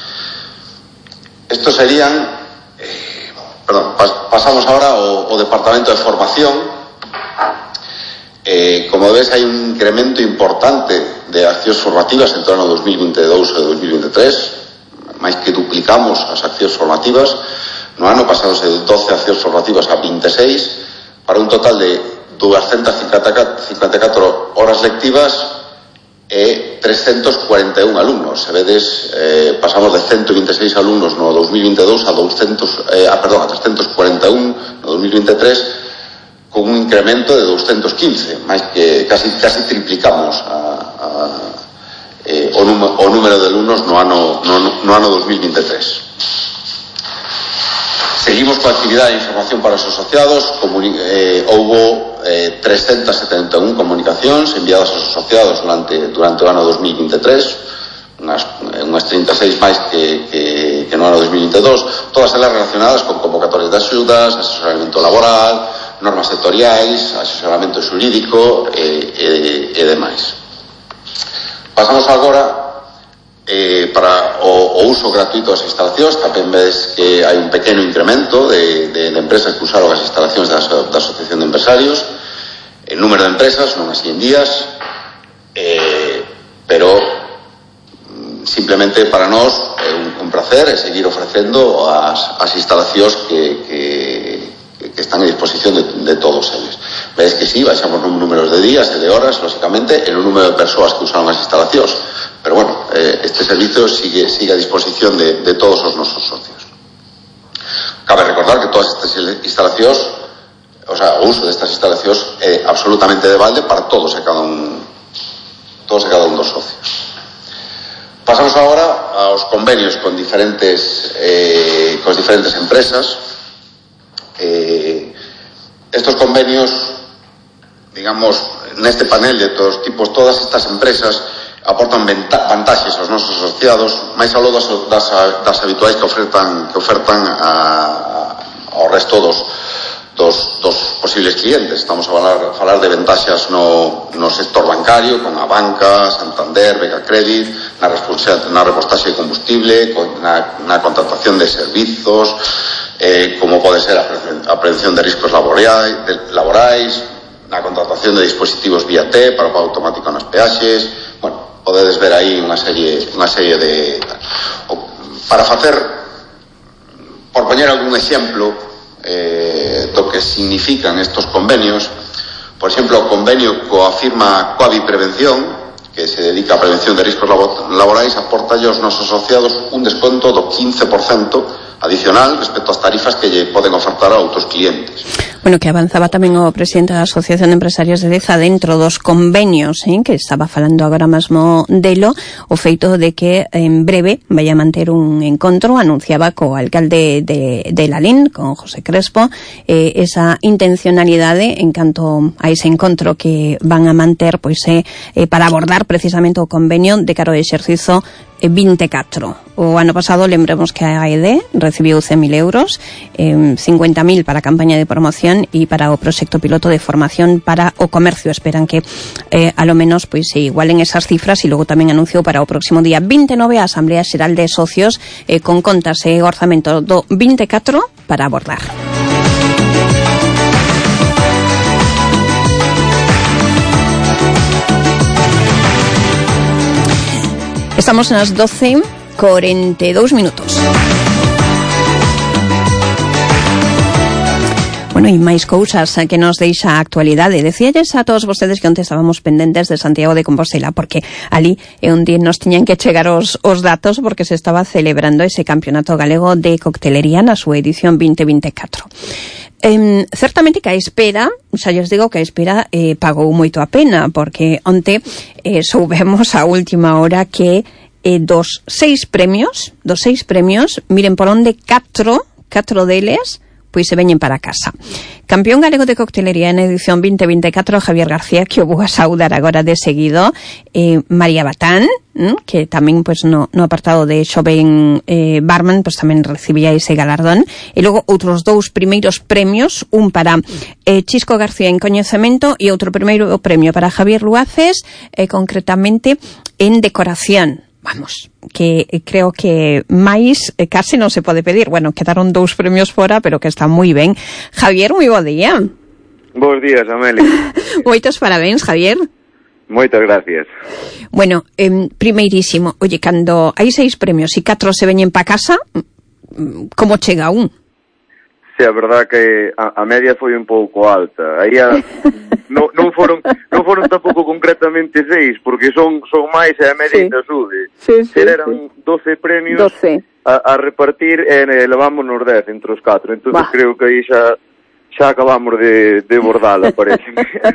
Estos serían, eh, perdón, pas, pasamos ahora ao, ao departamento de formación. Eh, como ves, hai un incremento importante de accións formativas entre o ano dos mil veintidós e dos mil veintitrés, máis que duplicamos as accións formativas. No ano pasáronse de doce accións formativas a vinte e seis, para un total de doscientas cincuenta e catro horas lectivas e trescentos cuarenta e un alumnos. Se vedes, eh, pasamos de ciento vinte e seis alumnos no dos mil veintidós a, doscientos, eh, ah, perdón, a trescentos cuarenta e un no dos mil veintitrés, con un incremento de doscientos quince, máis que casi, casi triplicamos a, a, eh, o, número, o número de alumnos no ano, no, no ano dos mil veintitrés. Seguimos coa actividade de información para os asociados. Comuni eh, houbo eh, trescentas setenta e un comunicacións enviadas aos asociados durante, durante o ano dos mil veintitrés, unhas, unhas trinta e seis máis que, que, que no ano dos mil veintidós, todas elas relacionadas con convocatorias de axudas, asesoramento laboral, normas sectoriais, asesoramento xurídico e, e, e demais. Pasamos agora Eh, para o, o uso gratuito das instalacións. Tamén vedes que hai un pequeno incremento de, de, de empresas que usaron as instalacións da, da Asociación de Empresarios, el número de empresas, non así en días, eh, pero simplemente para nós é un, un placer é seguir ofrecendo as, as instalacións que, que, que están a disposición de, de todos eles. Veis que sí, baixamos nun números de días e de horas, lógicamente, en un número de persoas que usaron as instalacións. Pero bueno, eh, este servicio sigue, sigue a disposición de, de todos os nosos socios. Cabe recordar que todas estas instalacións, o sea, o uso destas instalacións é absolutamente de balde para todos e cada un, todos e cada un dos socios. Pasamos agora aos convenios con diferentes, eh, con diferentes empresas. Eh, estos convenios, digamos, neste panel de todos tipos, todas estas empresas aportan vantaxes aos nosos asociados, máis aló das, das, das habituais que ofertan, que ofertan a, ao resto dos, dos, dos posibles clientes. Estamos a falar, a falar de ventaxas no, no sector bancario, con a Banca, Santander, Vega Credit, na, na repostaxe de combustible, con, na, na contratación de servizos, eh, como pode ser a, pre, a prevención de riscos laborais, de, laborais, na contratación de dispositivos vía T para o pago automático nas peaxes. Bueno, podedes ver aí unha serie, unha serie de... Para facer, por poñer algún exemplo eh, do que significan estos convenios, por exemplo, o convenio coa firma Coavi Prevención, que se dedica a prevención de riscos laborais, aporta aos nosos asociados un desconto do quince por cento adicional respecto ás tarifas que lle poden ofertar a outros clientes. Bueno, que avanzaba tamén o presidente da Asociación de Empresarios de Deza dentro dos convenios, eh, que estaba falando agora mesmo delo, o feito de que en breve vai a manter un encontro, anunciaba co alcalde de, de Lalín, con José Crespo, eh, esa intencionalidade en canto a ese encontro que van a manter, pois é eh, para abordar precisamente o convenio de cara ao exercizo vinte e catro. O ano pasado, lembremos que a A E D recibiu cen mil euros, eh, cincuenta mil para a campaña de promoción e para o proxecto piloto de formación para o comercio. Esperan que eh, a lo menos pois se igualen esas cifras, e logo tamén anunciou para o próximo día vinte e nove a Asamblea Xeral de Socios eh, con contas e orzamento do vinte e catro para abordar. Estamos nas doce e corenta e dous minutos. Bueno, e máis cousas que nos deixa a actualidade. Decíalles a todos vostedes que onte estábamos pendentes de Santiago de Compostela, porque ali é onde nos tiñan que chegar os, os datos, porque se estaba celebrando ese Campeonato Galego de Coctelería na súa edición vinte vinte e catro. Eh, certamente que a espera, xa lles digo que a espera eh, pagou moito a pena, porque onte eh, soubemos a última hora que eh, dos seis premios, dos seis premios, miren por onde catro, catro deles, pois se veñen para casa. Campeón galego de coctelería en edición vinte vinte e catro, Javier García, que o vou a saudar agora de seguido, eh, María Batán, mm, que tamén pois no, no apartado de xoven eh, barman, pois tamén recibía ese galardón, e logo outros dous primeiros premios, un para eh, Chisco García en coñecemento e outro primeiro premio para Javier Luaces, eh, concretamente en decoración. Vamos, que creo que máis eh, case non se pode pedir. Bueno, quedaron dous premios fora, pero que está moi ben. Javier, moi bo día. Bos días, Amelia. Moitos parabéns, Javier. Moitas gracias. Bueno, eh, primeirísimo, oye, cando hai seis premios e catro se veñen pa casa, como chega un? Sí, a verdad que a, a media foi un pouco alta. Aí a, non, non foron non foron tampouco concretamente seis, porque son son máis e a media sí. ainda sube. Sí, sí, eran sí. doce premios doce. A, a repartir e eh, levámonos dez entre os catro. Entón creo que aí xa xa acabamos de, de bordala, parece.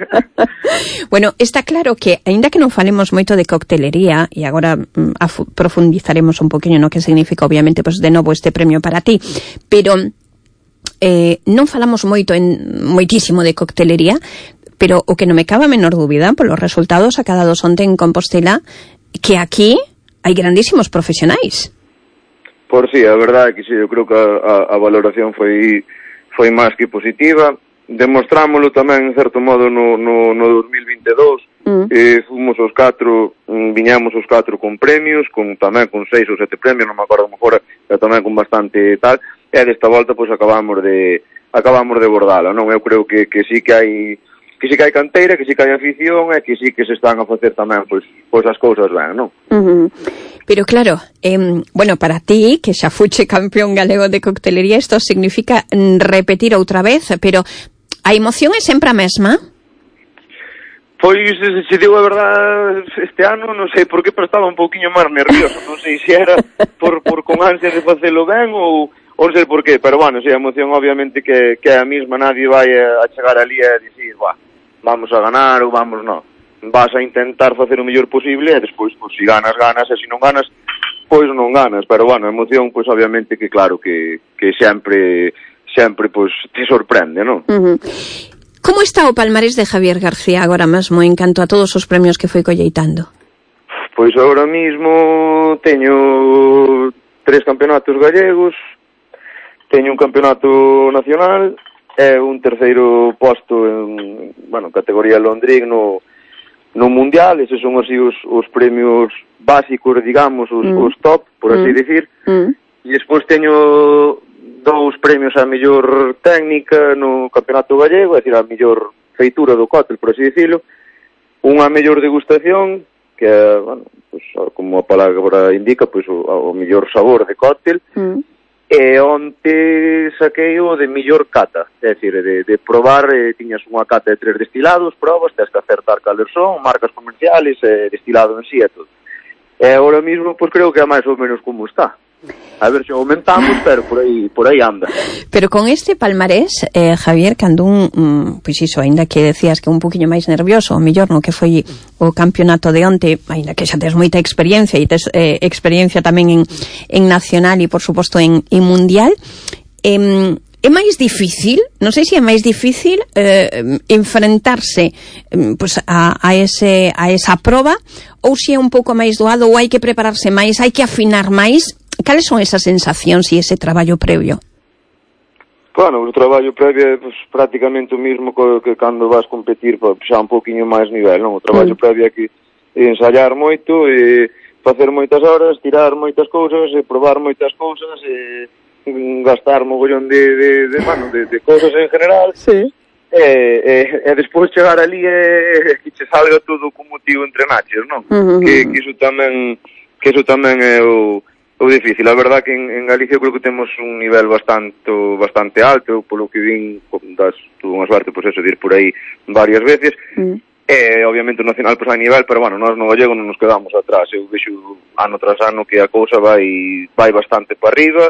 Bueno, está claro que, aínda que non falemos moito de coctelería, e agora mm, af- profundizaremos un poquinho no que significa, obviamente, pues de novo este premio para ti, pero eh, non falamos moito en moitísimo de coctelería, pero o que non me cabe a menor dúbida polos resultados acadados onte en Compostela, que aquí hai grandísimos profesionais. Por si, sí, a verdade que sí, eu creo que a, a, a valoración foi foi máis que positiva. Demostrámoslo tamén, en certo modo, no, no, no dos mil vinte e dous. Mm. Eh, fomos os catro, viñamos os catro con premios, con tamén con seis ou sete premios, non me acordo como fora, pero tamén con bastante tal. E desta volta, pois, acabamos de acabamos de bordala, non? Eu creo que, que sí que hai que sí que hai canteira, que sí que hai afición e que sí que se están a facer tamén, pois, pois as cousas ben, non? Uh-huh. Pero claro, eh, bueno, para ti, que xa fuche campeón galego de coctelería, isto significa repetir outra vez, pero a emoción é sempre a mesma? Pois, se digo a verdade, este ano, non sei por que, pero estaba un pouquiño máis nervioso, non sei se era por, por con ansia de facelo ben ou, ou non sei por qué, pero bueno, si a emoción obviamente que, que é a mesma, nadie vai a, a chegar ali a dicir, bah, vamos a ganar ou vamos non. Vas a intentar facer o mellor posible e despois, pois, se ganas, ganas, e se non ganas, pois non ganas, pero bueno, a emoción, pois obviamente que claro, que, que sempre, sempre, pois, te sorprende, non? Uh-huh. Como está o palmarés de Javier García agora mesmo en canto a todos os premios que foi colleitando? Pois agora mismo teño tres campeonatos gallegos, teño un campeonato nacional e un terceiro posto en, bueno, categoría Londrig no, no mundial. Eses son así os, os premios básicos, digamos, os, mm. os top, por así mm. decir. Mm. E despois teño dous premios a mellor técnica no campeonato gallego, é dicir, a mellor feitura do cóctel, por así dicilo, unha mellor degustación, que é, bueno, pues, como a palabra indica, pues, o, o mellor sabor de cóctel, mm. e onte saquei o de mellor cata, é dicir, de, de probar, eh, tiñas unha cata de tres destilados, probas, tens que acertar cales son, marcas comerciales, eh, destilado en sí e todo. E agora mismo, pues creo que é máis ou menos como está. A ver se aumentamos, pero por aí por aí anda. Pero con este palmarés, eh, Javier, cando un, um, pois iso, aínda que decías que un poquinho máis nervioso, o mellor no que foi o campeonato de onte, aínda que xa tes moita experiencia e tes eh, experiencia tamén en, en nacional e por suposto en, en mundial, eh, é máis difícil, non sei se é máis difícil eh, enfrentarse eh, pues a, a, ese, a esa proba, ou se é un pouco máis doado, ou hai que prepararse máis, hai que afinar máis. Cales son esas sensacións e ese traballo previo? Bueno, o traballo previo é pues, prácticamente o mismo que, que cando vas competir pa, xa un poquinho máis nivel, non? O traballo mm. previo é que ensayar moito e facer moitas horas, tirar moitas cousas e probar moitas cousas e gastar mogollón de, de, de, bueno, de, de cousas en general. Sí. E, e, e despois chegar ali e que che salga todo como tío entrenaches, non? Uh-huh. Que, que iso tamén que iso tamén é o o difícil. A verdad que en, en Galicia creo que temos un nivel bastante bastante alto, polo que vin das, tuve unha suerte, pois pues eso, de ir por aí varias veces, mm. e obviamente o nacional pois pues, hai nivel, pero bueno, nós no gallego non nos quedamos atrás. Eu vexo ano tras ano que a cousa vai vai bastante para arriba,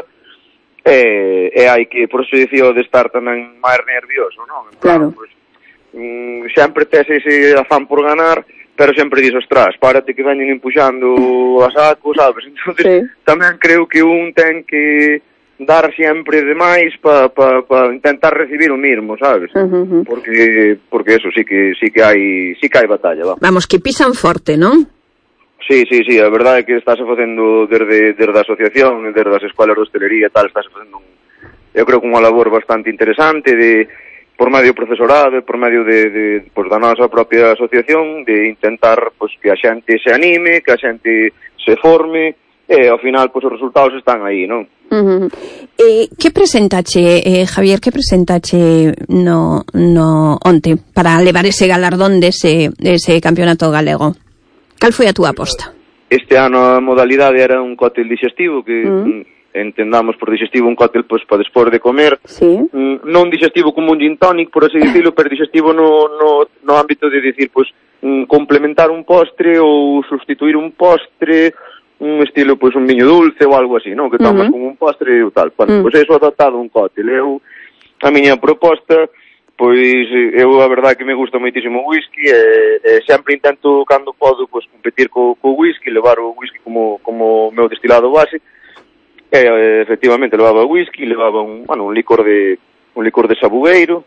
e, e hai que, por eso dicía de estar tamén máis nervioso, non? Claro. Pues, mm, sempre tes ese afán por ganar, pero sempre dis, ostras, párate que veñen empuxando a saco, sabes? Entonces, sí. Tamén creo que un ten que dar sempre de máis para pa, pa intentar recibir o mismo, sabes? Uh-huh. Porque porque eso sí que sí que hai sí que hai batalla, va. Vamos, que pisan forte, non? Sí, sí, sí, a verdade é que estás facendo desde desde a asociación, desde as escolas de hostelería e tal, estás facendo un, eu creo que unha labor bastante interesante de por medio do profesorado e por medio de, de pues, da nosa propia asociación, de intentar pues, que a xente se anime, que a xente se forme, e ao final pues, os resultados están aí, non? Uh-huh. Eh, que presentache, eh, Javier, que presentache no, no onte para levar ese galardón dese, dese campeonato galego? Cal foi a túa aposta? Este ano a modalidade era un cóctel digestivo que... Uh-huh. Entendamos por digestivo un cóctel pois, para despois de comer, sí. mm, non digestivo como un gin tonic, por así dicirlo, pero digestivo no, no, no ámbito de decir, pois, mm, complementar un postre ou sustituir un postre, un estilo, pois, un viño dulce ou algo así, non? Que tomas uh-huh. como un postre ou tal. Bueno, uh-huh. pois eso adaptado a un cóctel. Eu, a miña proposta, pois, eu a verdade que me gusta moitísimo o whisky e, e sempre intento, cando podo, pois, competir co, co whisky, levar o whisky como, como meu destilado base. E, efectivamente, levaba whisky, levaba un, bueno, un licor de un licor de sabugueiro,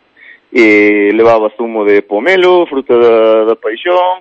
e levaba zumo de pomelo, fruta da, da paixón,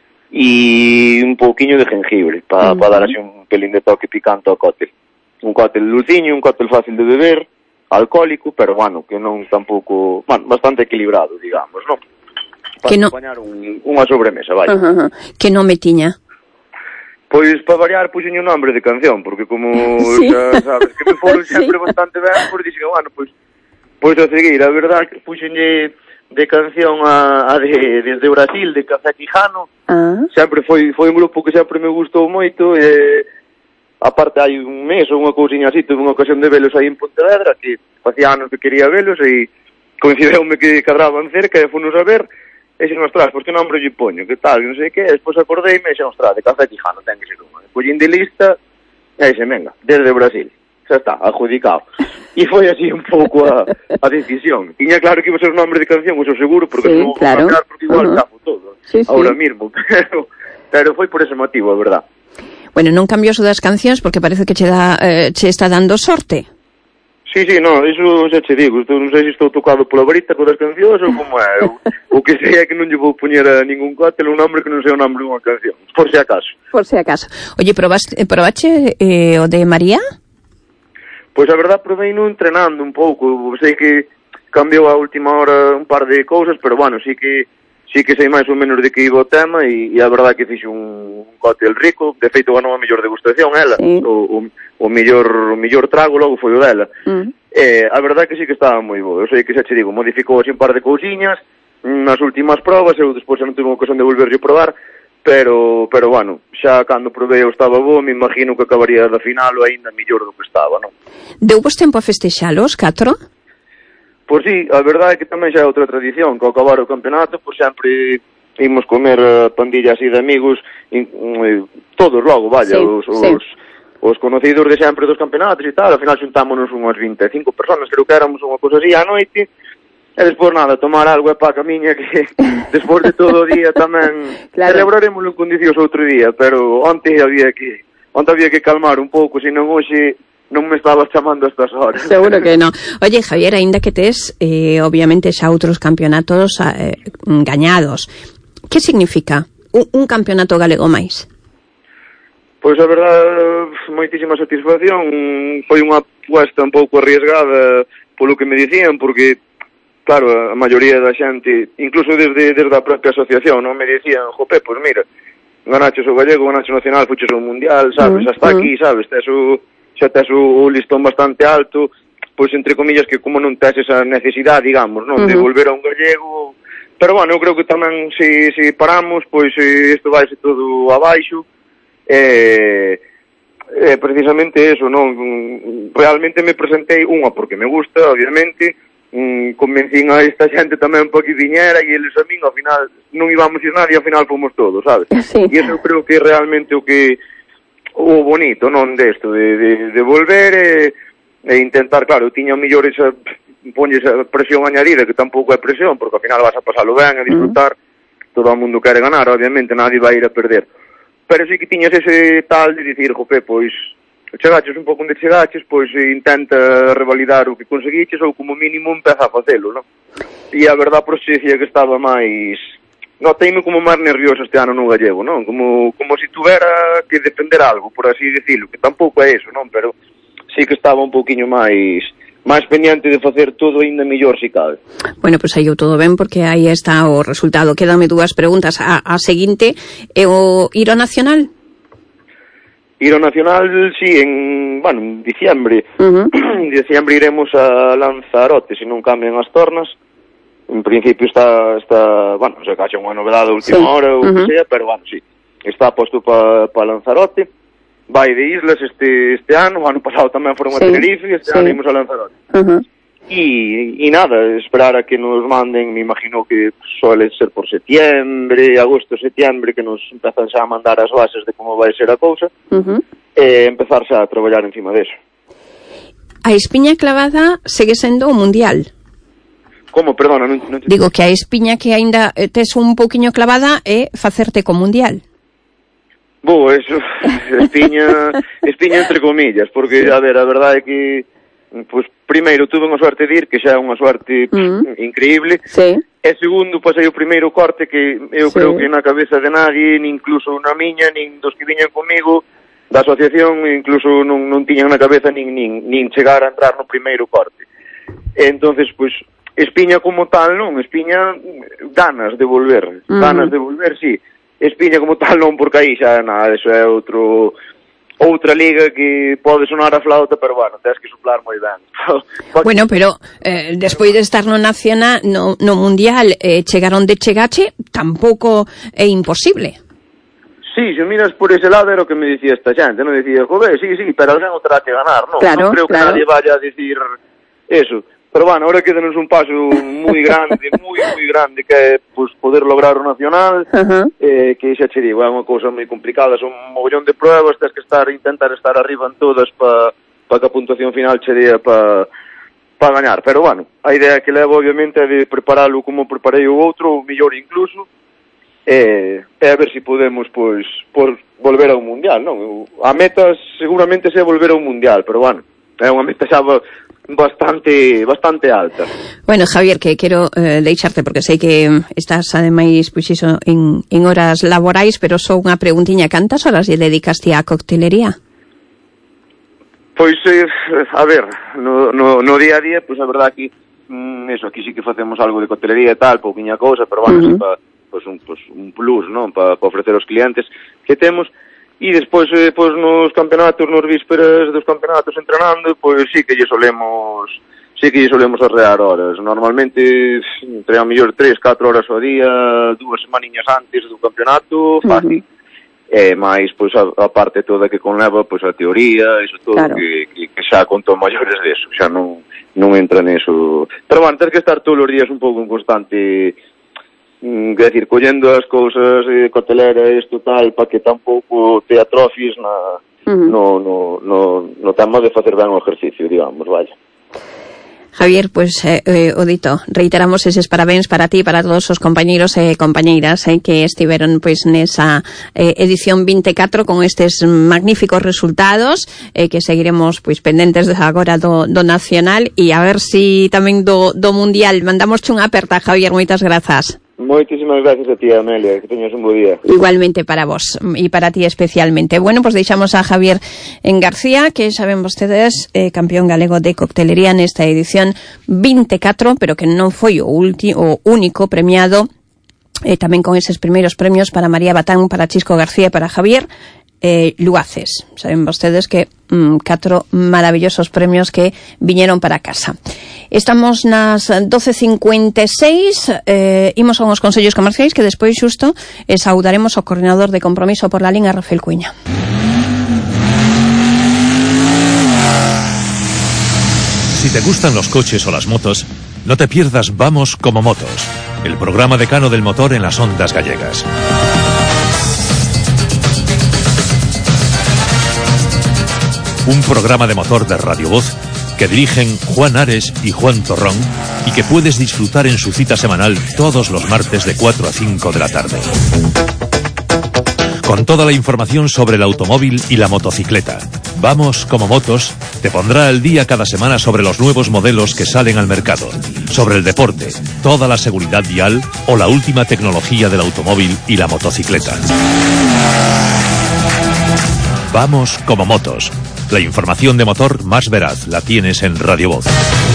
e un pouquiño de jengibre, para uh-huh. pa dar así un pelín de toque picante ao cóctel. Un cóctel dulciño, un cóctel fácil de beber, alcohólico, pero, bueno, que non tampouco, bueno, bastante equilibrado, digamos, non? Para que no... acompañar un, unha sobremesa, vai. Uh-huh. Que non me tiña? Pois, para variar, puxenlle un nombre de canción, porque como sí. xa sabes que me foron sempre sí. bastante ben, pois dixen, bueno, pois, pois a seguir, a verdade que puxenlle de canción a, a de, desde Brasil, de Café Quijano. Ah. Sempre foi foi un grupo que sempre me gustou moito, e aparte hai un mes ou unha cousiña así, tuve unha ocasión de velos aí en Pontevedra, que facía anos que quería velos, e coincideume que cadraban cerca, e funos a ver, e dixen, ostras, pois que nombre lle poño, que tal, non sei que, despois acordeime, e dixen, ostras, de Café Quijano, ten que ser unha. Collín de lista, e dixen, venga, desde Brasil. Xa está, adjudicado. E foi así un pouco a, a decisión. Tiña claro que iba a ser o nombre de canción, o seguro, porque sí, non vou claro. cambiar, porque igual uh-huh. chafo todo, sí, ahora sí. mismo, pero, pero foi por ese motivo, a verdad. Bueno, non cambios o das cancións porque parece que che, da, eh, che está dando sorte. Sí, sí, no, iso xa che digo, estou, non sei se estou tocado pola varita con as cancións ou como é, o, o que sei é que non lle vou poñer a ningún cóctel un nombre que non sea o nombre dunha canción, por si acaso. Por si acaso. Oye, probaste, probache eh, o de María? Pois a verdad provei no entrenando un pouco, sei que cambiou a última hora un par de cousas, pero bueno, sí que sí que sei máis ou menos de que iba o tema, e, e a verdad que fixe un, un cóctel rico, de feito ganou a mellor degustación ela, sí. o, o, o mellor o mellor trago logo foi o dela. Uh-huh. Eh, a verdad que sí que estaba moi bo, eu sei que xa che digo, modificou así un par de cousiñas nas últimas probas, eu despois xa non tuve ocasión de volverlle a probar, pero, pero bueno, xa cando provei eu estaba bo, me imagino que acabaría da final ou aínda mellor do que estaba, non? Deu vos tempo a festexalos, catro? Pois sí, a verdade é que tamén xa é outra tradición, que ao acabar o campeonato, pois sempre imos comer a pandilla así de amigos, in, eh, todos logo, vaya, sí, os, sí. os, os conocidos de sempre dos campeonatos e tal, ao final xuntámonos unhas vinte e cinco personas, creo que éramos unha cosa así á noite, e despois nada, tomar algo e pa camiña, que despois de todo o día tamén claro. Celebraremos en condicións outro día, pero onte había que onte había que calmar un pouco, senón hoxe non me estabas chamando a estas horas. Seguro que non. Oye, Javier, aínda que tes, eh, obviamente, xa outros campeonatos eh, gañados, que significa un, un campeonato galego máis? Pois a verdade, moitísima satisfacción. Foi unha apuesta un pouco arriesgada polo que me dicían, porque, claro, a maioría da xente, incluso desde, desde a propia asociación, non me dicían, jope, pois mira, ganaches o gallego, ganaches o nacional, fuches o mundial, sabes, uh, hasta uh. aquí, sabes, tes o... xa tes o listón bastante alto, pois entre comillas que como non tes esa necesidade, digamos, non, uh-huh. de volver a un gallego, pero bueno, eu creo que tamén se, se paramos, pois isto vai ser todo abaixo, e eh, eh, precisamente eso, non, realmente me presentei unha porque me gusta, obviamente, mm, convencín a esta xente tamén para que viñera, e eles a min, ao final, non íbamos ir nadie, ao final fomos todos, sabes? Sí. E eso creo que é realmente o que o bonito, non, desto, de, de, de volver e, e intentar, claro, eu tiña mellor esa, ponlle esa presión añadida, que tampouco é presión, porque ao final vas a pasalo ben, a disfrutar, uh-huh. todo o mundo quere ganar, obviamente, nadie vai ir a perder. Pero sí que tiñas ese tal de dicir, jope, pois, chegaches un pouco onde chegaches, pois intenta revalidar o que conseguiches, ou como mínimo empeza a facelo, non? E a verdad, por se dicía que estaba máis... Noteime como máis nervioso este ano no gallego, non? Como, como se tuvera que defender algo, por así decirlo, que tampouco é eso, non? Pero sí que estaba un pouquiño máis máis pendiente de facer todo ainda mellor, si cabe. Bueno, pois pues aí todo ben, porque aí está o resultado. Quédame dúas preguntas. A, a seguinte, é o ir ao nacional? Ir ao nacional, sí, en, bueno, en diciembre. Uh-huh. En diciembre iremos a Lanzarote, se non cambian as tornas. En principio está, está bueno, se cacha unha novedade a última sí. hora ou uh-huh. que sea, pero bueno, sí, está posto para pa Lanzarote, vai de islas este este ano, o ano pasado tamén foron sí. a Tenerife, e este sí. ano imos a Lanzarote. Uh-huh. E, e nada, esperar a que nos manden, me imagino que suele ser por septiembre, agosto, septiembre, que nos empezan xa a mandar as bases de como vai ser a cousa, uh-huh. e empezar xa a traballar encima deso. A espiña clavada segue sendo o mundial. Como, perdona, non, non te... Digo que a espiña que aínda tes un pouquiño clavada é facerte co mundial. Bo, eso, espiña, espiña entre comillas, porque, a ver, a verdade é que, pues, primeiro tuve unha suerte de ir, que xa é unha suerte uh-huh. increíble, sí. e segundo, pasei o primeiro corte que eu sí. creo que na cabeza de nadie, nin incluso na miña, nin dos que viñan comigo, da asociación, incluso non, non tiñan na cabeza nin, nin, nin chegar a entrar no primeiro corte. E entonces, pues, espiña como tal non, espiña ganas de volver, uh-huh. ganas de volver, sí. Espiña como tal non, porque aí xa nada, eso é outro outro outra liga que pode sonar a flauta, pero bueno, tens que soplar moi ben. Bueno, pero eh, despois de estar no Nacional, no, no Mundial, eh, chegaron de chegache, tampouco é imposible. Sí, se miras por ese lado era o que me dicía esta xente, non dicía, joder, sí, sí, pero alguén o terá que ganar, non? Claro, non creo claro. que nadie vaya a decir eso. Pero bueno, ahora quedanos un paso moi grande, moi, moi grande, que é pues, poder lograr o Nacional, uh-huh. eh, que xa che digo, é unha cousa moi complicada, son un mogollón de pruebas, tens que estar intentar estar arriba en todas para pa que a puntuación final chería para pa gañar. Pero bueno, a idea que levo obviamente é de preparalo como preparei o outro, o mellor incluso, e, e a ver se si podemos pois por volver ao Mundial, non? A meta seguramente é volver ao Mundial, pero bueno, é unha meta xa bastante bastante alta. Bueno, Javier, que quero eh, deixarte porque sei que estás ademais pois iso en, en horas laborais, pero só unha preguntiña, cantas horas lle dedicaste á coctelería? Pois, eh, a ver, no, no, no día a día, pois a verdade que mm, eso, aquí sí que facemos algo de coctelería e tal, pouquiña cousa, pero bueno, uh-huh. sí, pa, pois un, pois, un plus, non, para pa ofrecer aos clientes que temos. E despois, eh, pois, nos campeonatos, nos vísperas dos campeonatos entrenando, pois sí que lle solemos, sí que lle solemos arrear horas. Normalmente, entre a mellor tres, catro horas ao día, dúas semaniñas antes do campeonato, fácil. Uh-huh. E máis, pois, a, a parte toda que conleva, pois, a teoría, iso todo, claro. que, que, que xa conto maiores deso, xa non, non entra neso. Pero, bueno, tens que estar todos os días un pouco en constante... Mm, quer decir, collendo as cousas eh, cotelera isto tal, para que tampouco te atrofies na, uh-huh. no, no, no, no tema de facer ben o ejercicio, digamos, vaya. Javier, pues eh, eh, o dito, reiteramos eses parabéns para ti e para todos os compañeiros e compañeiras eh, que estiveron pois nesa eh, edición vinte e catro con estes magníficos resultados eh, que seguiremos pois pendentes de agora do, do Nacional e a ver si tamén do, do Mundial. Mandamos unha aperta, Javier, moitas grazas. Moitísimas gracias a ti, Amelia, que teñas un bo día. Igualmente para vos, e para ti especialmente. Bueno, pues deixamos a Javier en García, que saben vostedes, eh, campeón galego de coctelería nesta edición vinte e catro, pero que non foi o, ulti, o único premiado, eh, tamén con eses primeiros premios para María Batán, para Chisco García e para Javier eh, Luaces. Saben vostedes que mm, catro maravillosos premios que viñeron para casa. Estamos nas doce cincuenta e seis, eh, imos a uns consellos comerciais que despois xusto eh, saudaremos ao coordinador de compromiso por la liña, Rafael Cuña. Si te gustan los coches o las motos, no te pierdas Vamos como Motos, el programa decano del motor en las ondas gallegas. Un programa de motor de Radio Voz que dirigen Juan Ares y Juan Torrón y que puedes disfrutar en su cita semanal todos los martes de cuatro a cinco de la tarde. Con toda la información sobre el automóvil y la motocicleta. Vamos como Motos te pondrá al día cada semana sobre los nuevos modelos que salen al mercado, sobre el deporte, toda la seguridad vial o la última tecnología del automóvil y la motocicleta. Vamos como Motos. La información de motor más veraz la tienes en Radio Voz.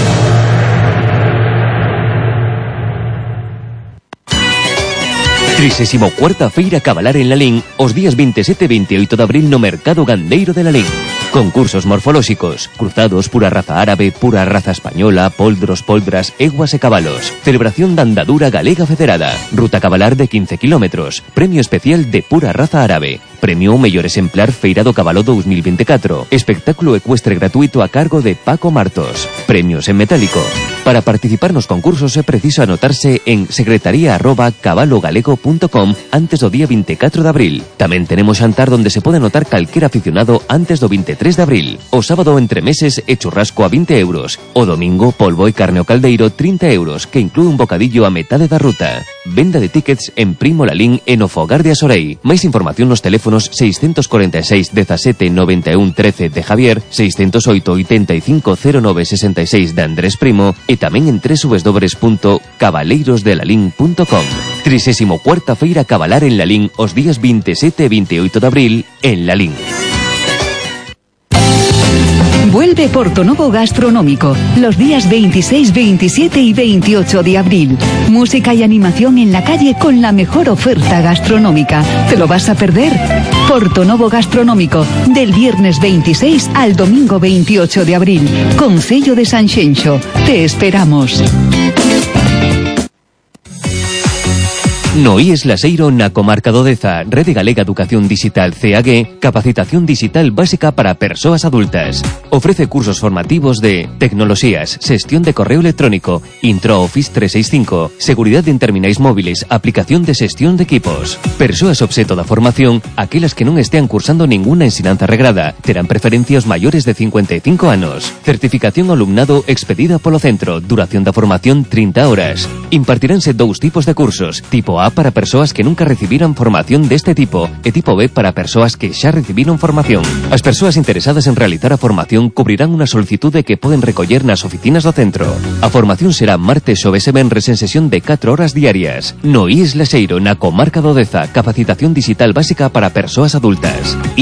trisésimo cuarta Feira Cabalar en Lalín os días veintisiete e veintioito de abril no Mercado Gandeiro de Lalín. Concursos morfolóxicos, cruzados, pura raza árabe, pura raza española, poldros, poldras, eguas e cabalos. Celebración da andadura galega federada. Ruta cabalar de quince kilómetros. Premio especial de pura raza árabe. Premio mellor exemplar Feira do Cabalo dos mil veinticuatro. Espectáculo ecuestre gratuito a cargo de Paco Martos. Premios en metálico. Para participar nos concursos é preciso anotarse en secretaría arroba cabalogalego punto com antes do día veinticuatro de abril. Tamén tenemos xantar donde se pode anotar calquera aficionado antes do veintitrés de abril. O sábado entre meses e churrasco a vinte euros. O domingo polvo e carne ao caldeiro trinta euros, que inclúe un bocadillo a metade da ruta. Venda de tickets en Primo Lalín e no Fogar de Asorei. Máis información nos teléfonos seiscentos cuarenta e seis dezasete noventa e un trece de Javier, seiscentos oito oitenta e cinco cero nove sesenta e seis de Andrés Primo e tamén en doble u doble u doble u punto cabaleiros de lalín punto com. trisésimo cuarta Feira Cabalar en Lalín os días veintisiete e veintioito de abril en Lalín. Vuelve Portonovo Gastronómico los días veintiséis, veintisiete y veintiocho de abril. Música y animación en la calle con la mejor oferta gastronómica. ¿Te lo vas a perder? Portonovo Gastronómico, del viernes veintiséis al domingo veintiocho de abril. Concello de Sanxenxo. Te esperamos. No I E S Laseiro na comarca do Deza, Rede Galega Educación Digital C A G, capacitación digital básica para persoas adultas. Ofrece cursos formativos de tecnoloxías, xestión de correo electrónico, Intro Office trescientos sesenta y cinco, seguridade en terminais móviles, aplicación de xestión de equipos. Persoas obxeto da formación, aquelas que non estean cursando ninguna ensinanza regrada, terán preferencia os maiores de cincuenta y cinco anos. Certificación ao alumnado expedida polo centro, duración da formación trinta horas. Impartiránse dous tipos de cursos, tipo A para persoas que nunca recibiran formación deste tipo e tipo B para persoas que xa recibiron formación. As persoas interesadas en realizar a formación cubrirán unha solicitude que poden recoller nas oficinas do centro. A formación será martes, xoves e venres en sesión de catro horas diarias. No I E S Laseiro na comarca do Deza, capacitación digital básica para persoas adultas.